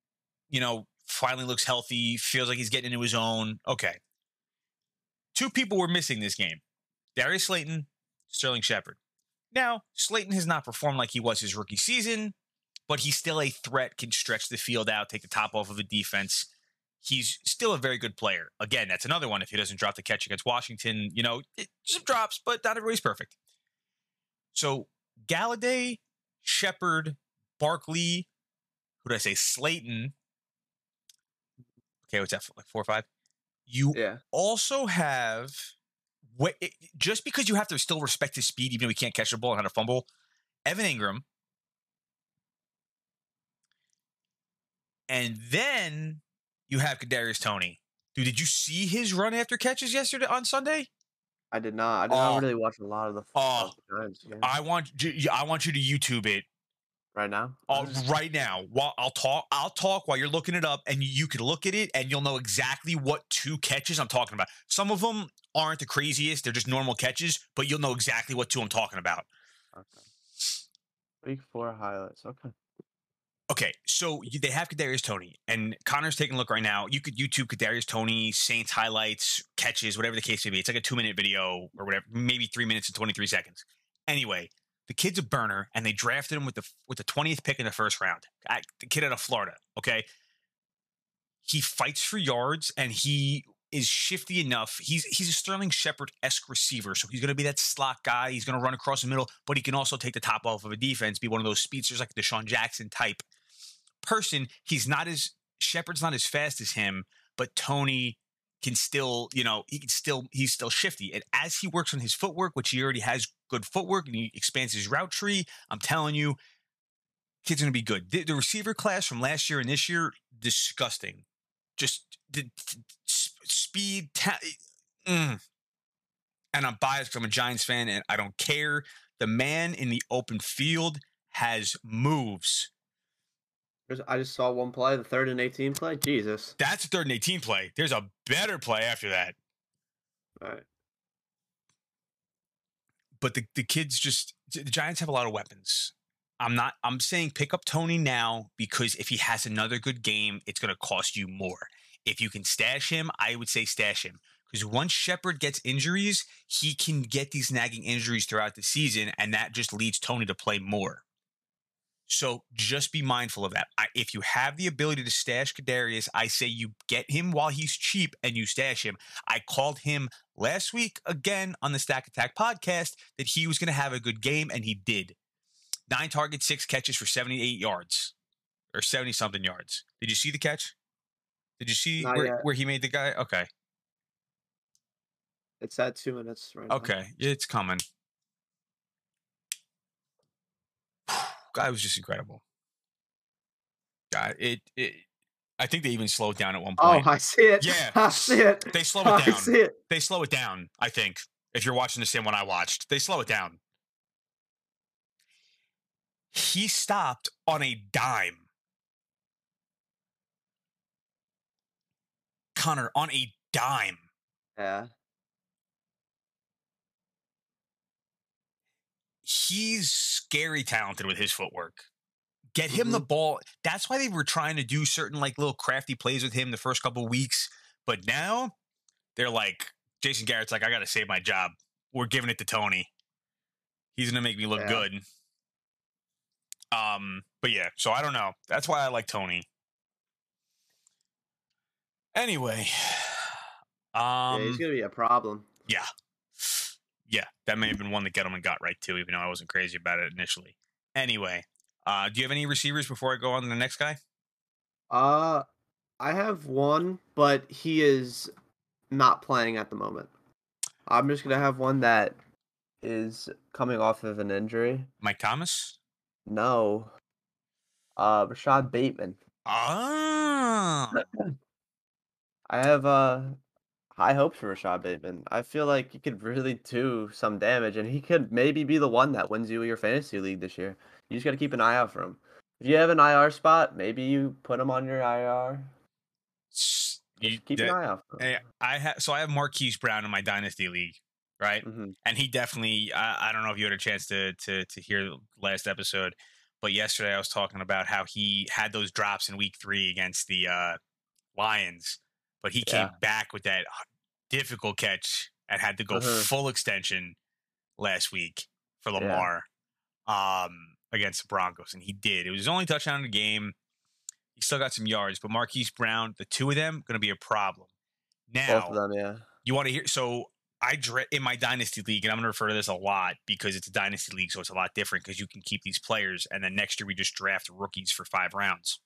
[SPEAKER 4] you know, finally looks healthy, feels like he's getting into his own. Okay. Two people were missing this game. Darius Slayton, Sterling Shepard. Now, Slayton has not performed like he was his rookie season, but he's still a threat, can stretch the field out, take the top off of the defense. He's still a very good player. Again, that's another one. If he doesn't drop the catch against Washington, you know, it, some drops, but not everybody's perfect. So Galladay, Shepard, Barkley, who did I say? Slayton. Okay, what's that? Like four or five? You
[SPEAKER 3] Yeah.
[SPEAKER 4] also have, what, it, just because you have to still respect his speed, even though he can't catch the ball and how to fumble, Evan Ingram. And then you have Kadarius Toney. Dude, did you see his run after catches yesterday on Sunday?
[SPEAKER 3] I did not. I did
[SPEAKER 4] Oh.
[SPEAKER 3] not really watch a lot of the
[SPEAKER 4] Oh.
[SPEAKER 3] Giants game.
[SPEAKER 4] I want you, I want you to YouTube it
[SPEAKER 3] right now.
[SPEAKER 4] uh, right now. While I'll talk, I'll talk while you're looking it up, and you can look at it, and you'll know exactly what two catches I'm talking about. Some of them aren't the craziest; they're just normal catches, but you'll know exactly what two I'm talking about.
[SPEAKER 3] Okay. Week four highlights. Okay.
[SPEAKER 4] Okay, so you, they have Kadarius Toney, and Connor's taking a look right now. You could YouTube Kadarius Toney, Saints highlights, catches, whatever the case may be. It's like a two-minute video or whatever, maybe three minutes and twenty-three seconds. Anyway, the kid's a burner, and they drafted him with the with the twentieth pick in the first round. I, the kid out of Florida, okay? He fights for yards, and he is shifty enough. He's he's a Sterling Shepard-esque receiver, so he's going to be that slot guy. He's going to run across the middle, but he can also take the top off of a defense, be one of those speedsters like Deshaun Jackson type person. He's not as Shepard's not as fast as him, but Toney can still, you know, he can still he's still shifty. And as he works on his footwork, which he already has good footwork, and he expands his route tree, I'm telling you, kid's gonna be good. The, the receiver class from last year and this year, disgusting. Just the, the speed, ta- mm. And I'm biased because I'm a Giants fan, and I don't care. The man in the open field has moves.
[SPEAKER 3] There's, I just saw one play, the third and eighteen play. Jesus.
[SPEAKER 4] That's a third and eighteen play. There's a better play after that.
[SPEAKER 3] All right.
[SPEAKER 4] But the, the kids just, the Giants have a lot of weapons. I'm not, I'm saying pick up Toney now because if he has another good game, it's going to cost you more. If you can stash him, I would say stash him. Because once Shepard gets injuries, he can get these nagging injuries throughout the season, and that just leads Toney to play more. So just be mindful of that. I, if you have the ability to stash Kadarius, I say you get him while he's cheap and you stash him. I called him last week again on the Stack Attack podcast that he was going to have a good game, and he did. Nine targets, six catches for seventy-eight yards or seventy-something yards. Did you see the catch? Did you see where, where he made the guy? Okay.
[SPEAKER 3] It's at two minutes right
[SPEAKER 4] Okay,
[SPEAKER 3] now.
[SPEAKER 4] It's coming. Guy was just incredible. God, it, it. I think they even slowed down at one point.
[SPEAKER 3] Oh, I see it.
[SPEAKER 4] Yeah,
[SPEAKER 3] I see it.
[SPEAKER 4] They slow it down.
[SPEAKER 3] I see it.
[SPEAKER 4] They slow it down. I think if you're watching the same one I watched, they slow it down. He stopped on a dime. Connor, on a dime.
[SPEAKER 3] Yeah.
[SPEAKER 4] He's scary talented with his footwork. Get him mm-hmm. the ball. That's why they were trying to do certain like little crafty plays with him the first couple of weeks. But now they're like, Jason Garrett's like, I got to save my job. We're giving it to Toney. He's going to make me look yeah. good. Um, but yeah, so I don't know. That's why I like Toney. Anyway. Um,
[SPEAKER 3] yeah, he's going to be a problem.
[SPEAKER 4] Yeah. Yeah, that may have been one that Gettleman got right too, even though I wasn't crazy about it initially. Anyway, uh, do you have any receivers before I go on to the next guy?
[SPEAKER 3] Uh, I have one, but he is not playing at the moment. I'm just gonna have one that is coming off of an injury.
[SPEAKER 4] Mike Thomas?
[SPEAKER 3] No. Uh, Rashad Bateman.
[SPEAKER 4] Ah.
[SPEAKER 3] I have uh. high hopes for Rashad Bateman. I feel like he could really do some damage, and he could maybe be the one that wins you your fantasy league this year. You just got to keep an eye out for him. If you have an I R spot, maybe you put him on your I R.
[SPEAKER 4] You,
[SPEAKER 3] keep
[SPEAKER 4] that,
[SPEAKER 3] an eye out for him.
[SPEAKER 4] I have so I have Marquise Brown in my dynasty league, right?
[SPEAKER 3] Mm-hmm.
[SPEAKER 4] And he definitely. I, I don't know if you had a chance to to to hear the last episode, But yesterday I was talking about how he had those drops in week three against the uh, Lions, but he
[SPEAKER 3] Yeah.
[SPEAKER 4] came back with that difficult catch and had to go
[SPEAKER 3] Uh-huh.
[SPEAKER 4] full extension last week for
[SPEAKER 3] Yeah.
[SPEAKER 4] Lamar um, against the Broncos, and he did. It was his only touchdown in the game. He still got some yards, but Marquise Brown, the two of them, going to be a problem. Now,
[SPEAKER 3] Both of them, yeah.
[SPEAKER 4] you want to hear? So I dre- in my dynasty league, and I'm going to refer to this a lot because it's a dynasty league, so it's a lot different because you can keep these players, and then next year we just draft rookies for five rounds.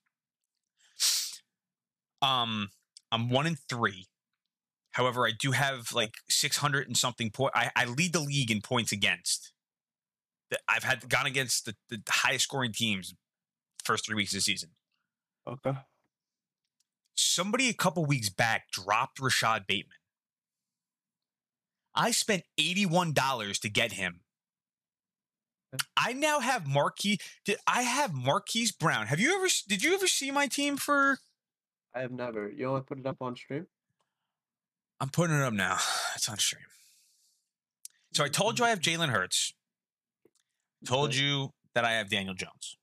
[SPEAKER 4] Um, I'm one in three. However, I do have like six hundred and something point. I, I lead the league in points against. I've had gone against the, the highest scoring teams first three weeks of the season.
[SPEAKER 3] Okay.
[SPEAKER 4] Somebody a couple weeks back dropped Rashad Bateman. I spent eighty-one dollars to get him. I now have Marquise. I have Marquise Brown. Have you ever? Did you ever see my team for?
[SPEAKER 3] I have never. You only put it up on stream?
[SPEAKER 4] I'm putting it up now. It's on stream. So I told you I have Jalen Hurts. Told you that I have Daniel Jones.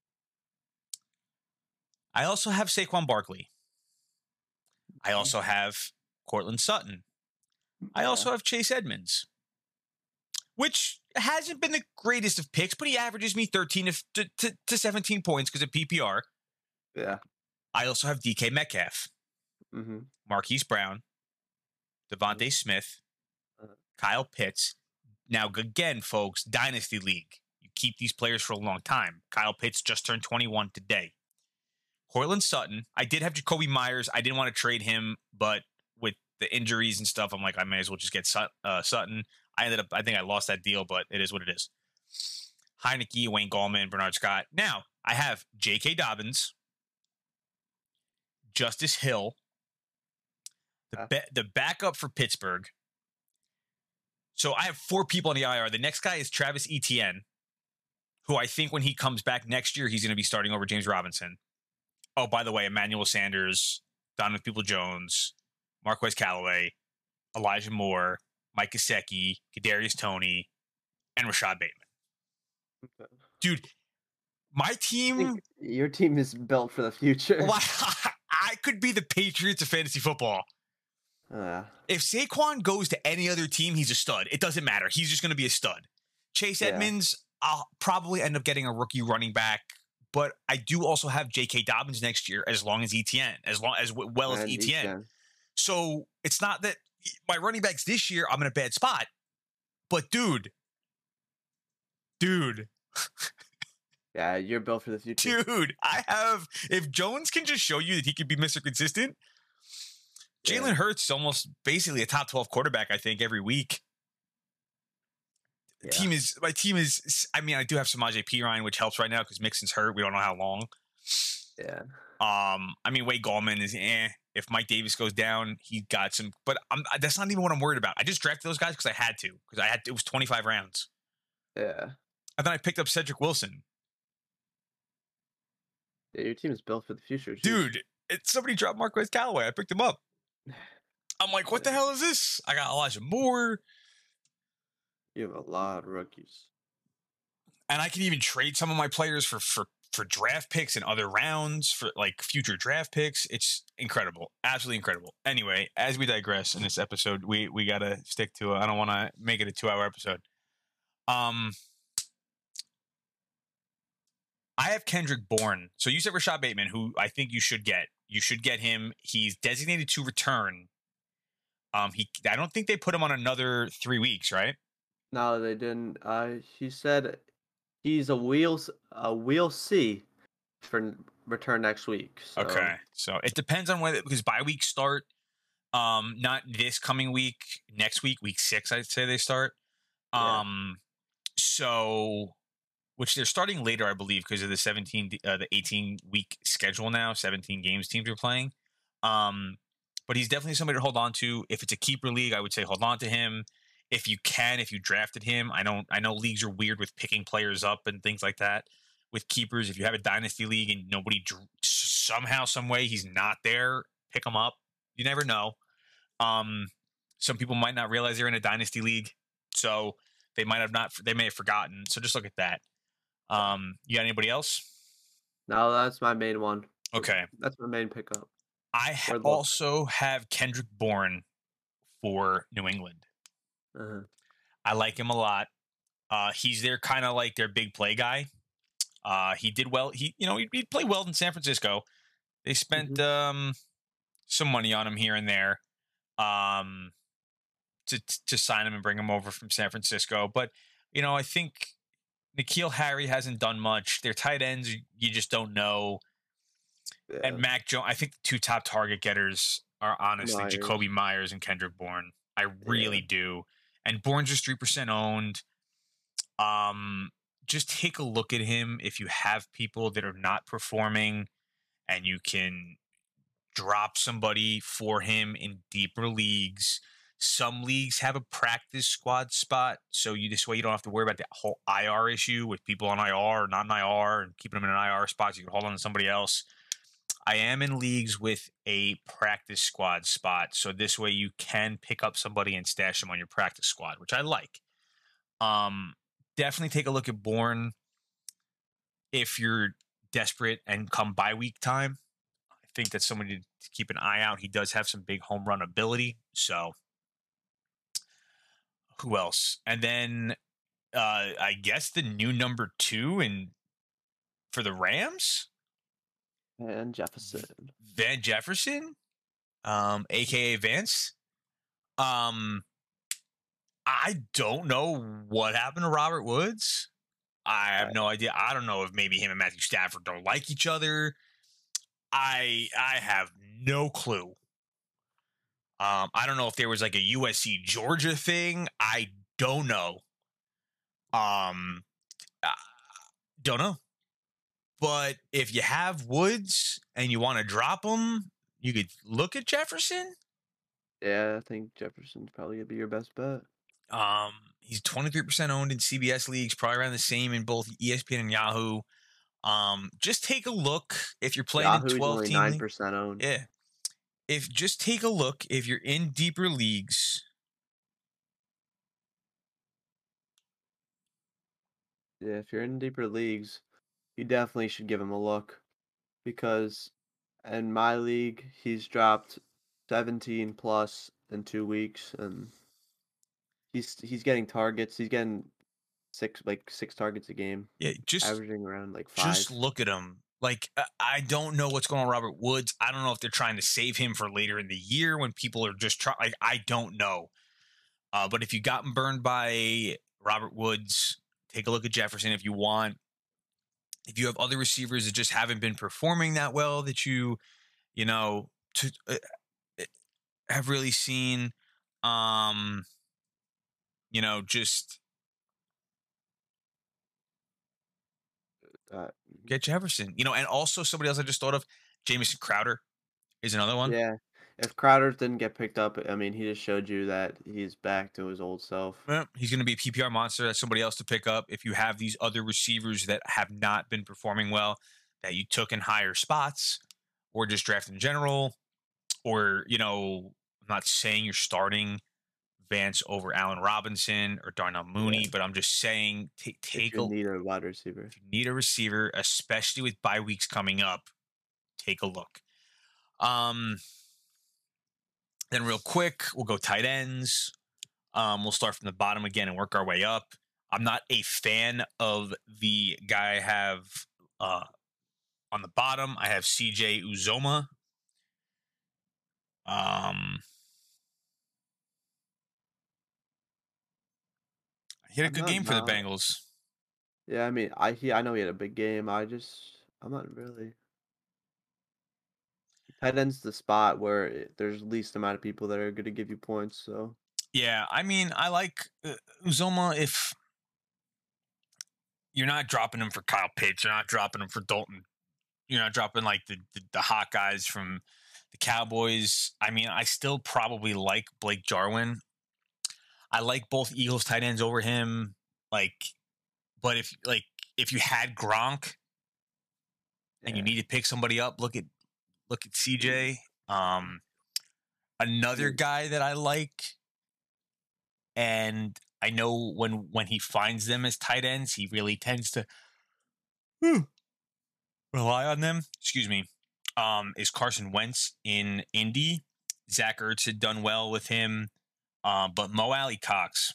[SPEAKER 4] I also have Saquon Barkley. I also have Cortland Sutton. I also have Chase Edmonds, which hasn't been the greatest of picks, but he averages me thirteen to, to, to seventeen points because of P P R.
[SPEAKER 3] Yeah.
[SPEAKER 4] I also have D K Metcalf,
[SPEAKER 3] Mm-hmm.
[SPEAKER 4] Marquise Brown, Devontae Smith, Kyle Pitts. Now, again, folks, Dynasty League. You keep these players for a long time. Kyle Pitts just turned twenty-one today. Cortland Sutton. I did have Jacoby Myers. I didn't want to trade him, but with the injuries and stuff, I'm like, I may as well just get Sut- uh, Sutton. I ended up, I think I lost that deal, but it is what it is. Heineke, Wayne Gallman, Bernard Scott. Now, I have J K. Dobbins, Justice Hill, the, ba- the backup for Pittsburgh. So I have four people on the I R. The next guy is Travis Etienne, who I think when he comes back next year, he's going to be starting over James Robinson. Oh, by the way, Emmanuel Sanders, Donovan Peoples-Jones, Marquez Callaway, Elijah Moore, Mike Gesicki, Kadarius Toney, and Rashad Bateman.
[SPEAKER 3] Okay.
[SPEAKER 4] Dude, my
[SPEAKER 3] I
[SPEAKER 4] team,
[SPEAKER 3] think your team is built for the future.
[SPEAKER 4] well, I could be the Patriots of fantasy football.
[SPEAKER 3] Uh,
[SPEAKER 4] If Saquon goes to any other team, he's a stud. It doesn't matter. He's just going to be a stud. Chase
[SPEAKER 3] Yeah.
[SPEAKER 4] Edmonds, I'll probably end up getting a rookie running back, but I do also have J K. Dobbins next year as long as Etienne, as long as well as
[SPEAKER 3] and
[SPEAKER 4] Etienne.
[SPEAKER 3] Etienne.
[SPEAKER 4] So it's not that my running backs this year, I'm in a bad spot. But dude, dude,
[SPEAKER 3] Yeah, you're built for the future.
[SPEAKER 4] dude, I have, if Jones can just show you that he can be Mister Consistent,
[SPEAKER 3] Yeah.
[SPEAKER 4] Jalen Hurts is almost basically a top twelve quarterback, I think, every week.
[SPEAKER 3] Yeah.
[SPEAKER 4] Team is, my team is, I mean, I do have Samaje Perine, which helps right now because Mixon's hurt. We don't know how long.
[SPEAKER 3] Yeah.
[SPEAKER 4] Um, I mean, Wade Gallman is eh. If Mike Davis goes down, he got some, but I'm, that's not even what I'm worried about. I just drafted those guys because I had to, because I had it was twenty-five rounds.
[SPEAKER 3] Yeah.
[SPEAKER 4] And then I picked up Cedric Wilson.
[SPEAKER 3] Yeah, your team is built for the future. Jeez.
[SPEAKER 4] Dude, it, somebody dropped Marquez Callaway. I picked him up. I'm like, what the hell is this? I got Elijah Moore.
[SPEAKER 3] You have a lot of rookies.
[SPEAKER 4] And I can even trade some of my players for for for draft picks in other rounds, for like future draft picks. It's incredible. Absolutely incredible. Anyway, as we digress in this episode, we we got to stick to it. I don't want to make it a two hour episode. Um, I have Kendrick Bourne. So you said Rashad Bateman, who I think you should get. You should get him. He's designated to return. Um, he I don't think they put him on another three weeks, right?
[SPEAKER 3] No, they didn't. Uh, he said he's a wheels a wheel C for n- return next week. So,
[SPEAKER 4] Okay, so it depends on whether because bye weeks start. Um, not this coming week, next week, week six, I'd say they start.
[SPEAKER 3] Yeah.
[SPEAKER 4] Um, so which they're starting later, I believe, because of the seventeen, uh, the eighteen week schedule now. seventeen games teams are playing. Um, but he's definitely somebody to hold on to. If it's a keeper league, I would say hold on to him. If you can, if you drafted him, I don't. I know leagues are weird with picking players up and things like that. With keepers, if you have a dynasty league and nobody dr- somehow, some way he's not there, pick him up. You never know. Um, some people might not realize they're in a dynasty league, so they might have not. They may have forgotten. So just look at that. Um, you got anybody else?
[SPEAKER 3] No, that's my main one.
[SPEAKER 4] Okay.
[SPEAKER 3] That's my main pickup.
[SPEAKER 4] I ha-
[SPEAKER 3] Or the-
[SPEAKER 4] also have Kendrick Bourne for New England.
[SPEAKER 3] Uh-huh.
[SPEAKER 4] I like him a lot. Uh, he's their kind of like their big play guy. Uh, he did well. He, you know, he, he played well in San Francisco. They spent
[SPEAKER 3] Mhm.
[SPEAKER 4] um, some money on him here and there um, to to sign him and bring him over from San Francisco. But you know, I think N'Keal Harry hasn't done much. Their tight ends, you just don't know.
[SPEAKER 3] Yeah.
[SPEAKER 4] And Mac Jones, I think the two top target getters are honestly
[SPEAKER 3] Myers.
[SPEAKER 4] Jacoby Myers and Kendrick Bourne. I really do. And Bourne's just three percent owned. Um, just take a look at him if you have people that are not performing and you can drop somebody for him in deeper leagues. Some leagues have a practice squad spot, so you this way you don't have to worry about the whole I R issue with people on I R or not in I R and keeping them in an I R spot so you can hold on to somebody else. I am in leagues with a practice squad spot, so this way you can pick up somebody and stash them on your practice squad, which I like. Um, definitely take a look at Bourne if you're desperate and come bye week time. I think that's somebody to keep an eye out. He does have some big home run ability, so who else? And then uh, I guess the new number two in for the Rams,
[SPEAKER 3] And Jefferson.
[SPEAKER 4] Van Jefferson, um, aka Vance. Um, I don't know what happened to Robert Woods. I have no idea. I don't know if maybe him and Matthew Stafford don't like each other. I I have no clue. Um, I don't know if there was like a U S C Georgia thing. I don't know. Um, uh, don't know. But if you have Woods and you want to drop him, you could look at Jefferson.
[SPEAKER 3] Yeah, I think Jefferson's probably gonna be your best bet.
[SPEAKER 4] Um, he's twenty-three percent owned in C B S leagues, probably around the same in both E S P N and Yahoo. Um, just take a look if you're playing
[SPEAKER 3] Yahoo's
[SPEAKER 4] in twelve
[SPEAKER 3] only
[SPEAKER 4] team
[SPEAKER 3] nine
[SPEAKER 4] league.
[SPEAKER 3] percent owned.
[SPEAKER 4] Yeah. If just take a look if you're in deeper leagues.
[SPEAKER 3] Yeah, if you're in deeper leagues, you definitely should give him a look, because in my league he's dropped seventeen plus in two weeks, and he's he's getting targets. He's getting six like six targets a game,
[SPEAKER 4] Yeah, just
[SPEAKER 3] averaging around like five.
[SPEAKER 4] just look at him. Like, I- I don't know what's going on with Robert Woods. I don't know if they're trying to save him for later in the year when people are just trying. Like, I don't know. Uh, but if you gotten burned by Robert Woods, take a look at Jefferson if you want. If you have other receivers that just haven't been performing that well, that you, you know, to, uh, have really seen, um, you know, just
[SPEAKER 3] Uh,
[SPEAKER 4] get Jefferson. You know, and also somebody else I just thought of, Jamison Crowder is another one.
[SPEAKER 3] yeah, if Crowder didn't get picked up, I mean, he just showed you that he's back to his old self.
[SPEAKER 4] Yeah, he's going to be a P P R monster. That's somebody else to pick up. If you have these other receivers that have not been performing well, that you took in higher spots, or just draft in general, or, you know, I'm not saying you're starting Vance over Allen Robinson or Darnell Mooney,
[SPEAKER 3] Yeah.
[SPEAKER 4] but I'm just saying t-
[SPEAKER 3] If
[SPEAKER 4] take
[SPEAKER 3] you
[SPEAKER 4] a
[SPEAKER 3] need a wide receiver.
[SPEAKER 4] if you need a receiver, especially with bye weeks coming up, take a look. Um, then real quick, we'll go tight ends. Um, we'll start from the bottom again and work our way up. I'm not a fan of the guy I have uh, on the bottom. I have C J Uzoma. Um, he had a
[SPEAKER 3] I'm
[SPEAKER 4] good
[SPEAKER 3] not
[SPEAKER 4] game for the
[SPEAKER 3] not-
[SPEAKER 4] Bengals.
[SPEAKER 3] Yeah, I mean, I he I know he had a big game. I just I'm not really. Tight end's the spot where it, there's least amount of people that are going to give you points. So
[SPEAKER 4] Yeah, I mean, I like uh, Uzoma if you're not dropping him for Kyle Pitts, you're not dropping him for Dalton, you're not dropping like the, the, the hot guys from the Cowboys. I mean, I still probably like Blake Jarwin. I like both Eagles tight ends over him. Like, but if like if you had Gronk and you
[SPEAKER 3] yeah.
[SPEAKER 4] need to pick somebody up, look at look at C J. Um, another
[SPEAKER 3] Mm.
[SPEAKER 4] guy that I like, and I know when when he finds them as tight ends, he really tends to rely on them. Excuse me. Um, is Carson Wentz in Indy? Zach Ertz had done well with him, um, but Mo Alley Cox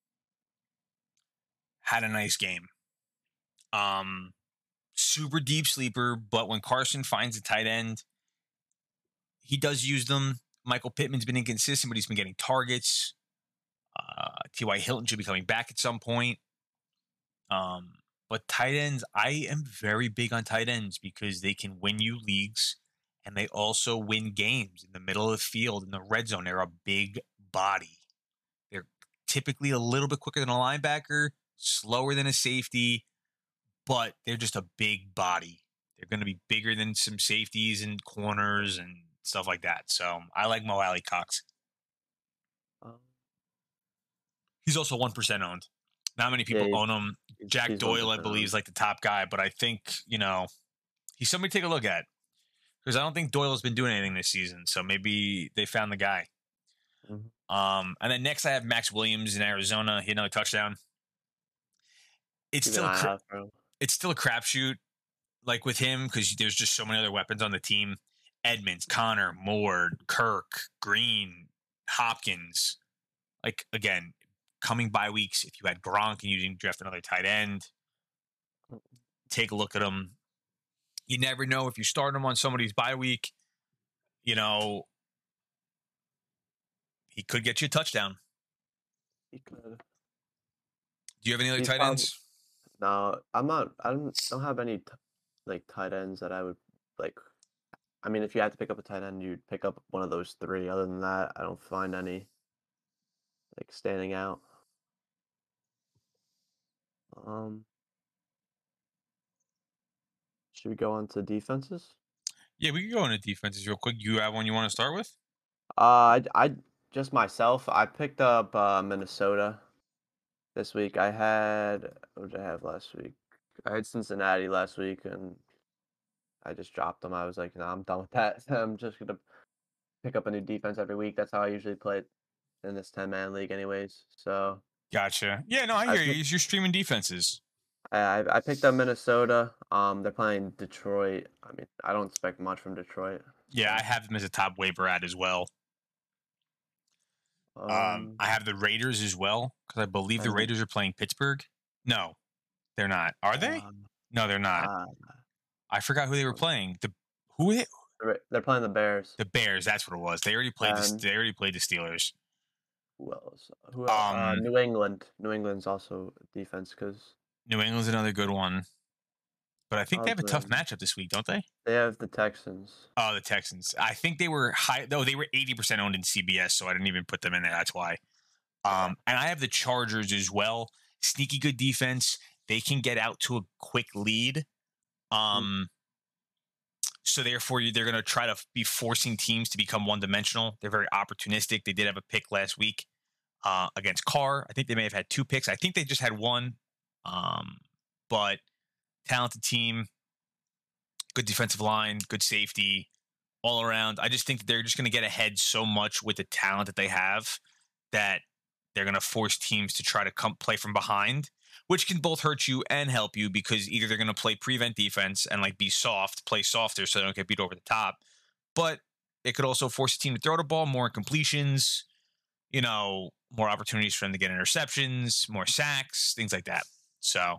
[SPEAKER 4] had a nice game. Um, super deep sleeper, but when Carson finds a tight end, he does use them. Michael Pittman's been inconsistent, but he's been getting targets. Uh, T Y. Hilton should be coming back at some point. Um, but tight ends, I am very big on tight ends because they can win you leagues and they also win games in the middle of the field in the red zone. They're a big body. They're typically a little bit quicker than a linebacker, slower than a safety, but they're just a big body. They're going to be bigger than some safeties and corners and stuff like that. So I like Mo Alley Cox.
[SPEAKER 3] Um,
[SPEAKER 4] He's also one percent owned. Not many people
[SPEAKER 3] Yeah,
[SPEAKER 4] own him.
[SPEAKER 3] he's-
[SPEAKER 4] Jack
[SPEAKER 3] he's
[SPEAKER 4] Doyle, I
[SPEAKER 3] one percent
[SPEAKER 4] believe,
[SPEAKER 3] owned.
[SPEAKER 4] is like the top guy, but I think, you know, he's somebody to take a look at because I don't think Doyle's been doing anything this season. So maybe they found the guy.
[SPEAKER 3] Mhm.
[SPEAKER 4] Um, and then next I have Max Williams in Arizona. He had another touchdown. It's
[SPEAKER 3] Keep an
[SPEAKER 4] still a
[SPEAKER 3] eye
[SPEAKER 4] cra-
[SPEAKER 3] out for him.
[SPEAKER 4] it's still a crapshoot, like with him, because there's just so many other weapons on the team. Edmonds, Connor, Moore, Kirk, Green, Hopkins. Like, again, coming by weeks, if you had Gronk and you didn't draft another tight end, take a look at him. You never know if you start him on somebody's bye week, you know, he could get you a touchdown.
[SPEAKER 3] He could.
[SPEAKER 4] Do you have any other
[SPEAKER 3] He's
[SPEAKER 4] tight
[SPEAKER 3] prob-
[SPEAKER 4] ends?
[SPEAKER 3] No, I'm not. I don't don't have any t- like tight ends that I would like. I mean, if you had to pick up a tight end, you'd pick up one of those three. Other than that, I don't find any like standing out. Um, should we go on to defenses?
[SPEAKER 4] Yeah, we can go into defenses real quick. You have one you want to start with?
[SPEAKER 3] Uh, I, I just myself. I picked up uh, Minnesota this week. I had what did I have last week? I had Cincinnati last week, and I just dropped them. I was like, no, I'm done with that. I'm just gonna pick up a new defense every week. That's how I usually play it in this ten man league, anyways. So
[SPEAKER 4] Gotcha. Yeah, no, I
[SPEAKER 3] I
[SPEAKER 4] hear you.
[SPEAKER 3] picked-
[SPEAKER 4] You're streaming defenses.
[SPEAKER 3] I I I picked up Minnesota. Um, they're playing Detroit. I mean, I don't expect much from Detroit.
[SPEAKER 4] Yeah, I have them as a top waiver ad as well.
[SPEAKER 3] Um,
[SPEAKER 4] Um, I have the Raiders as well because I believe the
[SPEAKER 3] and-
[SPEAKER 4] Raiders are playing Pittsburgh. No, they're not. Are they?
[SPEAKER 3] um,
[SPEAKER 4] No, they're not.
[SPEAKER 3] uh,
[SPEAKER 4] I forgot who they were playing. The who? they-
[SPEAKER 3] they're they're playing the Bears.
[SPEAKER 4] The Bears. That's what it was. They already played. The,
[SPEAKER 3] And-
[SPEAKER 4] they already played the Steelers.
[SPEAKER 3] Who else? Who else? uh,
[SPEAKER 4] Um,
[SPEAKER 3] New England. New England's also defense because
[SPEAKER 4] New England's another good one, but I think they have a tough
[SPEAKER 3] Oakland.
[SPEAKER 4] matchup this week, don't they?
[SPEAKER 3] they have the Texans.
[SPEAKER 4] Oh, the Texans. I think they were high. Though they were eighty percent owned in C B S, so I didn't even put them in there. That's why. Um, and I have the Chargers as well. Sneaky good defense. They can get out to a quick lead. Um, so therefore, you- they're going to try to be forcing teams to become one dimensional. They're very opportunistic. They did have a pick last week uh, against Carr. I think they may have had two picks. I think they just had one. Um, but talented team, good defensive line, good safety, all around. I just think that they're just going to get ahead so much with the talent that they have that they're going to force teams to try to come play from behind, which can both hurt you and help you because either they're going to play prevent defense and like be soft, play softer so they don't get beat over the top, but it could also force a team to throw the ball, more completions, you know, more opportunities for them to get interceptions, more sacks, things like that. So,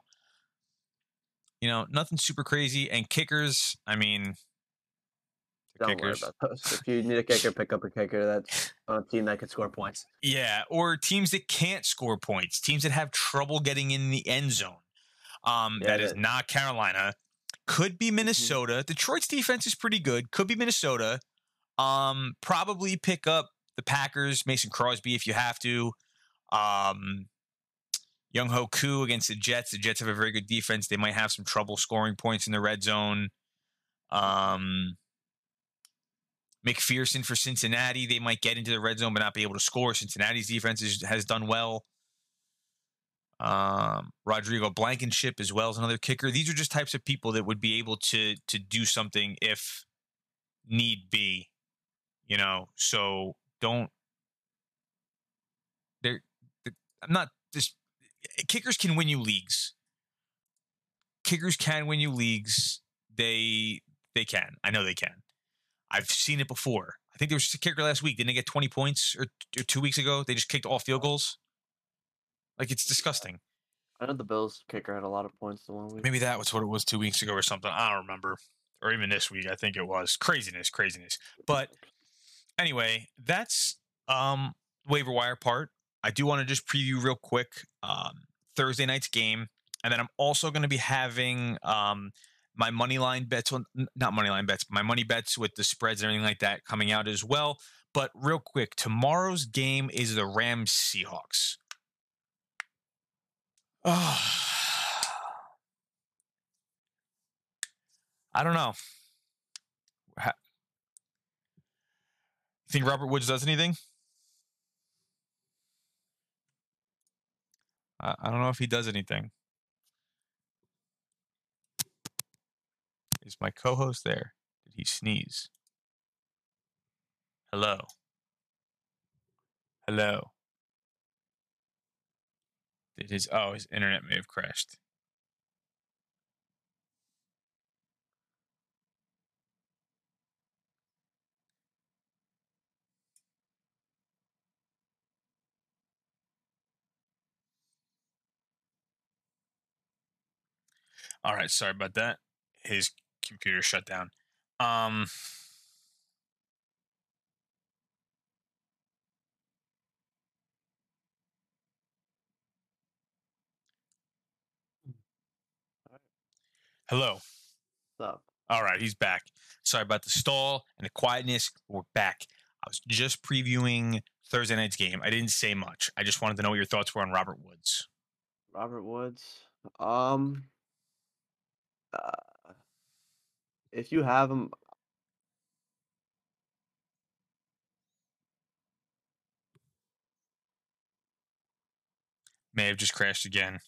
[SPEAKER 4] you know, nothing super crazy. And kickers, I mean,
[SPEAKER 3] Don't
[SPEAKER 4] kickers.
[SPEAKER 3] worry about those. If you need a kicker, pick up a kicker that's on a team that can score points.
[SPEAKER 4] Yeah, or teams that can't score points, teams that have trouble getting in the end zone. Um,
[SPEAKER 3] Yeah,
[SPEAKER 4] that is
[SPEAKER 3] that-
[SPEAKER 4] not Carolina. Could be Minnesota. Detroit's defense is pretty good. Could be Minnesota. Um, probably pick up the Packers, Mason Crosby if you have to. Um, Young Ho Koo against the Jets. The Jets have a very good defense. They might have some trouble scoring points in the red zone. Um, McPherson for Cincinnati. They might get into the red zone but not be able to score. Cincinnati's defense is, has done well. Um, Rodrigo Blankenship as well as another kicker. These are just types of people that would be able to to do something if need be. You know, so don't. They're. they're I'm not just. Kickers can win you leagues. kickers can win you leagues. They they can. I know they can. I've seen it before. I think there was just a kicker last week. Didn't they get twenty points or, or two weeks ago? They just kicked all field goals. Like, it's disgusting.
[SPEAKER 3] I know the Bills kicker had a lot of points the one week.
[SPEAKER 4] Maybe that was what it was two weeks ago or something. I don't remember. Or even this week, I think it was. Craziness, craziness. But anyway, that's um waiver wire part. I do want to just preview real quick um, Thursday night's game. And then I'm also going to be having um, my money line bets, on, not money line bets, but my money bets with the spreads and everything like that coming out as well. But real quick, tomorrow's game is the Rams Seahawks. Oh. I don't know. You think Robert Woods does anything? I, I don't know if he does anything. Is my co-host there? Did he sneeze? Hello. Hello. Did his oh his internet may have crashed. All right, sorry about that. His computer shut down. Um, hello.
[SPEAKER 3] What's up?
[SPEAKER 4] All right, he's back. Sorry about the stall and the quietness. We're back. I was just previewing Thursday night's game. I didn't say much. I just wanted to know what your thoughts were on Robert Woods.
[SPEAKER 3] Robert Woods. Um, uh, if you have him,
[SPEAKER 4] May have just crashed again.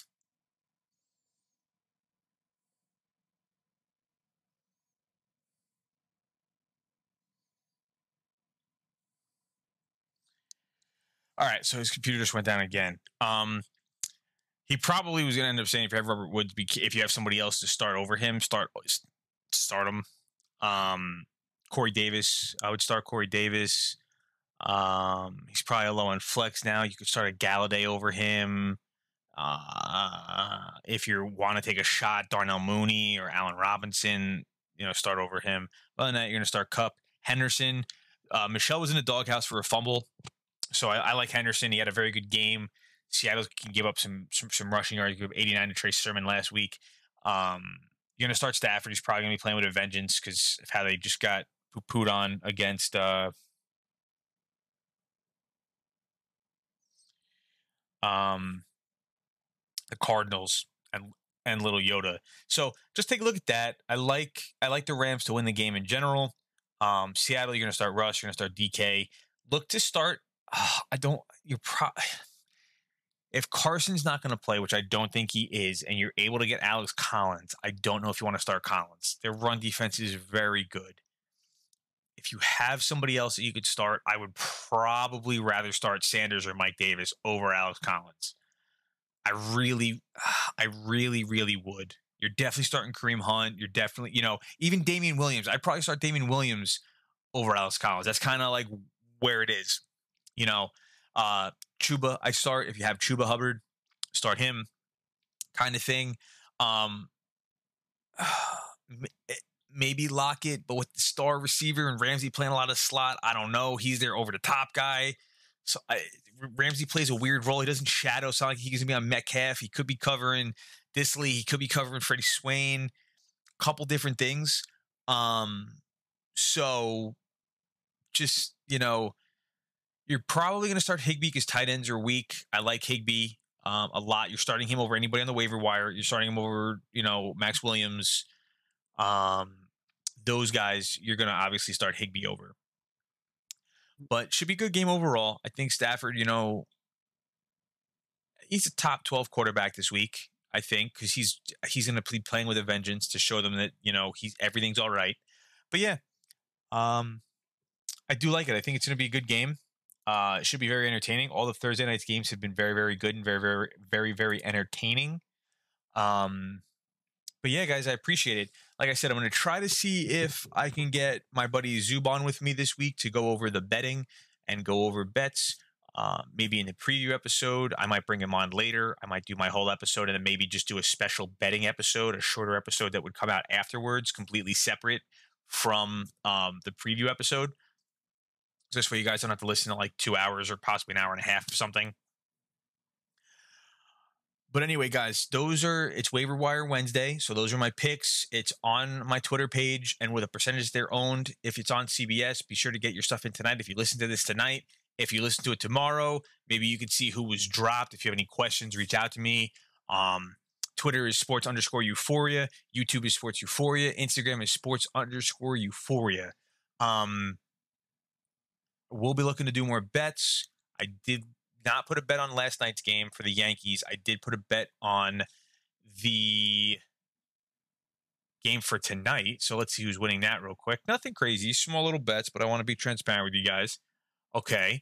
[SPEAKER 4] All right, so his computer just went down again. Um, he probably was going to end up saying if you have Robert Woods, if you have somebody else to start over him, start start him. Um, Corey Davis, I would start Corey Davis. Um, he's probably low on flex now. You could start a Galladay over him. Uh, if you want to take a shot, Darnell Mooney or Allen Robinson, you know, start over him. Other than that, you're going to start Kupp, Henderson. Uh, Michelle was in the doghouse for a fumble. So I, I like Henderson. He had a very good game. Seattle can give up some some, some rushing yards. He gave eighty-nine to Trace Sermon last week. Um, you're going to start Stafford. He's probably going to be playing with a vengeance because of how they just got poo-pooed on against uh, um, the Cardinals and and little Yoda. So just take a look at that. I like I like the Rams to win the game in general. Um, Seattle, you're going to start Russ. You're going to start D K. Look to start. Uh, I don't. You're pro. If Carson's not going to play, which I don't think he is, and you're able to get Alex Collins, I don't know if you want to start Collins. Their run defense is very good. If you have somebody else that you could start, I would probably rather start Sanders or Mike Davis over Alex Collins. I really, I really, really would. You're definitely starting Kareem Hunt. You're definitely, you know, even Damian Williams. I'd probably start Damian Williams over Alex Collins. That's kind of like where it is. You know, uh, Chuba, I start. If you have Chuba Hubbard, start him kind of thing. Um, maybe Lockett, but with the star receiver and Ramsey playing a lot of slot, I don't know. He's their over-the-top guy. So I, Ramsey plays a weird role. He doesn't shadow. It's not like he's going to be on Metcalf. He could be covering Disley. He could be covering Freddie Swain. A couple different things. Um, so just, you know, you're probably going to start Higbee because tight ends are weak. I like Higbee um, a lot. You're starting him over anybody on the waiver wire. You're starting him over, you know, Max Williams. Um, those guys, you're going to obviously start Higbee over. But should be a good game overall. I think Stafford, you know, he's a top twelve quarterback this week, I think, because he's he's going to be playing with a vengeance to show them that, you know, he's everything's all right. But yeah, um, I do like it. I think it's going to be a good game. Uh, it should be very entertaining. All the Thursday night's games have been very, very good and very, very, very, very entertaining. Um, but yeah, guys, I appreciate it. Like I said, I'm going to try to see if I can get my buddy Zub on with me this week to go over the betting and go over bets. Uh, maybe in the preview episode, I might bring him on later. I might do my whole episode and then maybe just do a special betting episode, a shorter episode that would come out afterwards, completely separate from um, the preview episode. This way you guys don't have to listen to like two hours or possibly an hour and a half or something. But anyway, guys, those are, it's Waiver Wire Wednesday. So those are my picks. It's on my Twitter page and with a percentage they're owned. If it's on C B S, be sure to get your stuff in tonight. If you listen to this tonight, if you listen to it tomorrow, maybe you can see who was dropped. If you have any questions, reach out to me. Um, Twitter is sports underscore euphoria. YouTube is sports euphoria. Instagram is sports underscore euphoria. Um, we'll be looking to do more bets. I did not put a bet on last night's game for the Yankees. I did put a bet on the game for tonight. So let's see who's winning that real quick. Nothing crazy, small little bets, but I want to be transparent with you guys. Okay.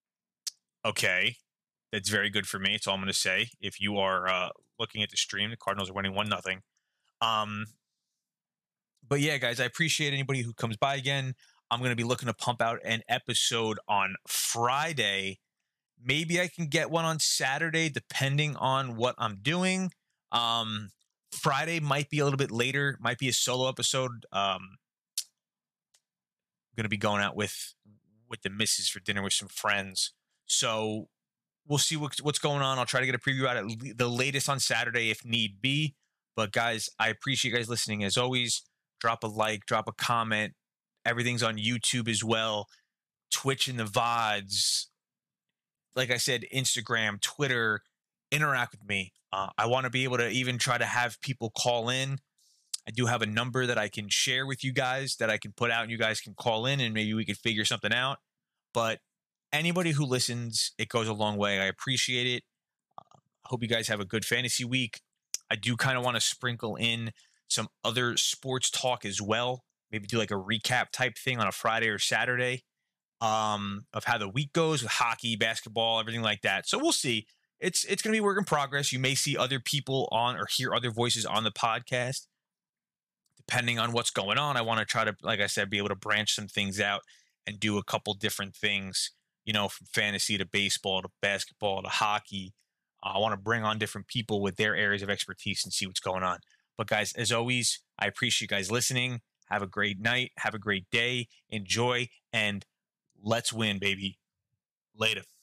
[SPEAKER 4] Okay. That's very good for me. That's all I'm going to say. If you are uh, looking at the stream, the Cardinals are winning one nothing. Um, but yeah, guys, I appreciate anybody who comes by again. I'm going to be looking to pump out an episode on Friday. Maybe I can get one on Saturday, depending on what I'm doing. Um, Friday might be a little bit later. Might be a solo episode. Um, I'm going to be going out with with the missus for dinner with some friends. So we'll see what, what's going on. I'll try to get a preview out at the latest on Saturday if need be. But guys, I appreciate you guys listening as always. Drop a like, drop a comment. Everything's on YouTube as well. Twitch and the V O Ds. Like I said, Instagram, Twitter, interact with me. Uh, I want to be able to even try to have people call in. I do have a number that I can share with you guys that I can put out and you guys can call in and maybe we could figure something out. But anybody who listens, it goes a long way. I appreciate it. I uh, hope you guys have a good fantasy week. I do kind of want to sprinkle in some other sports talk as well. Maybe do like a recap type thing on a Friday or Saturday um, of how the week goes with hockey, basketball, everything like that. So we'll see. It's it's going to be work in progress. You may see other people on or hear other voices on the podcast. Depending on what's going on, I want to try to, like I said, be able to branch some things out and do a couple different things, you know, from fantasy to baseball to basketball to hockey. Uh, I want to bring on different people with their areas of expertise and see what's going on. But guys, as always, I appreciate you guys listening. Have a great night. Have a great day. Enjoy. And let's win, baby. Later.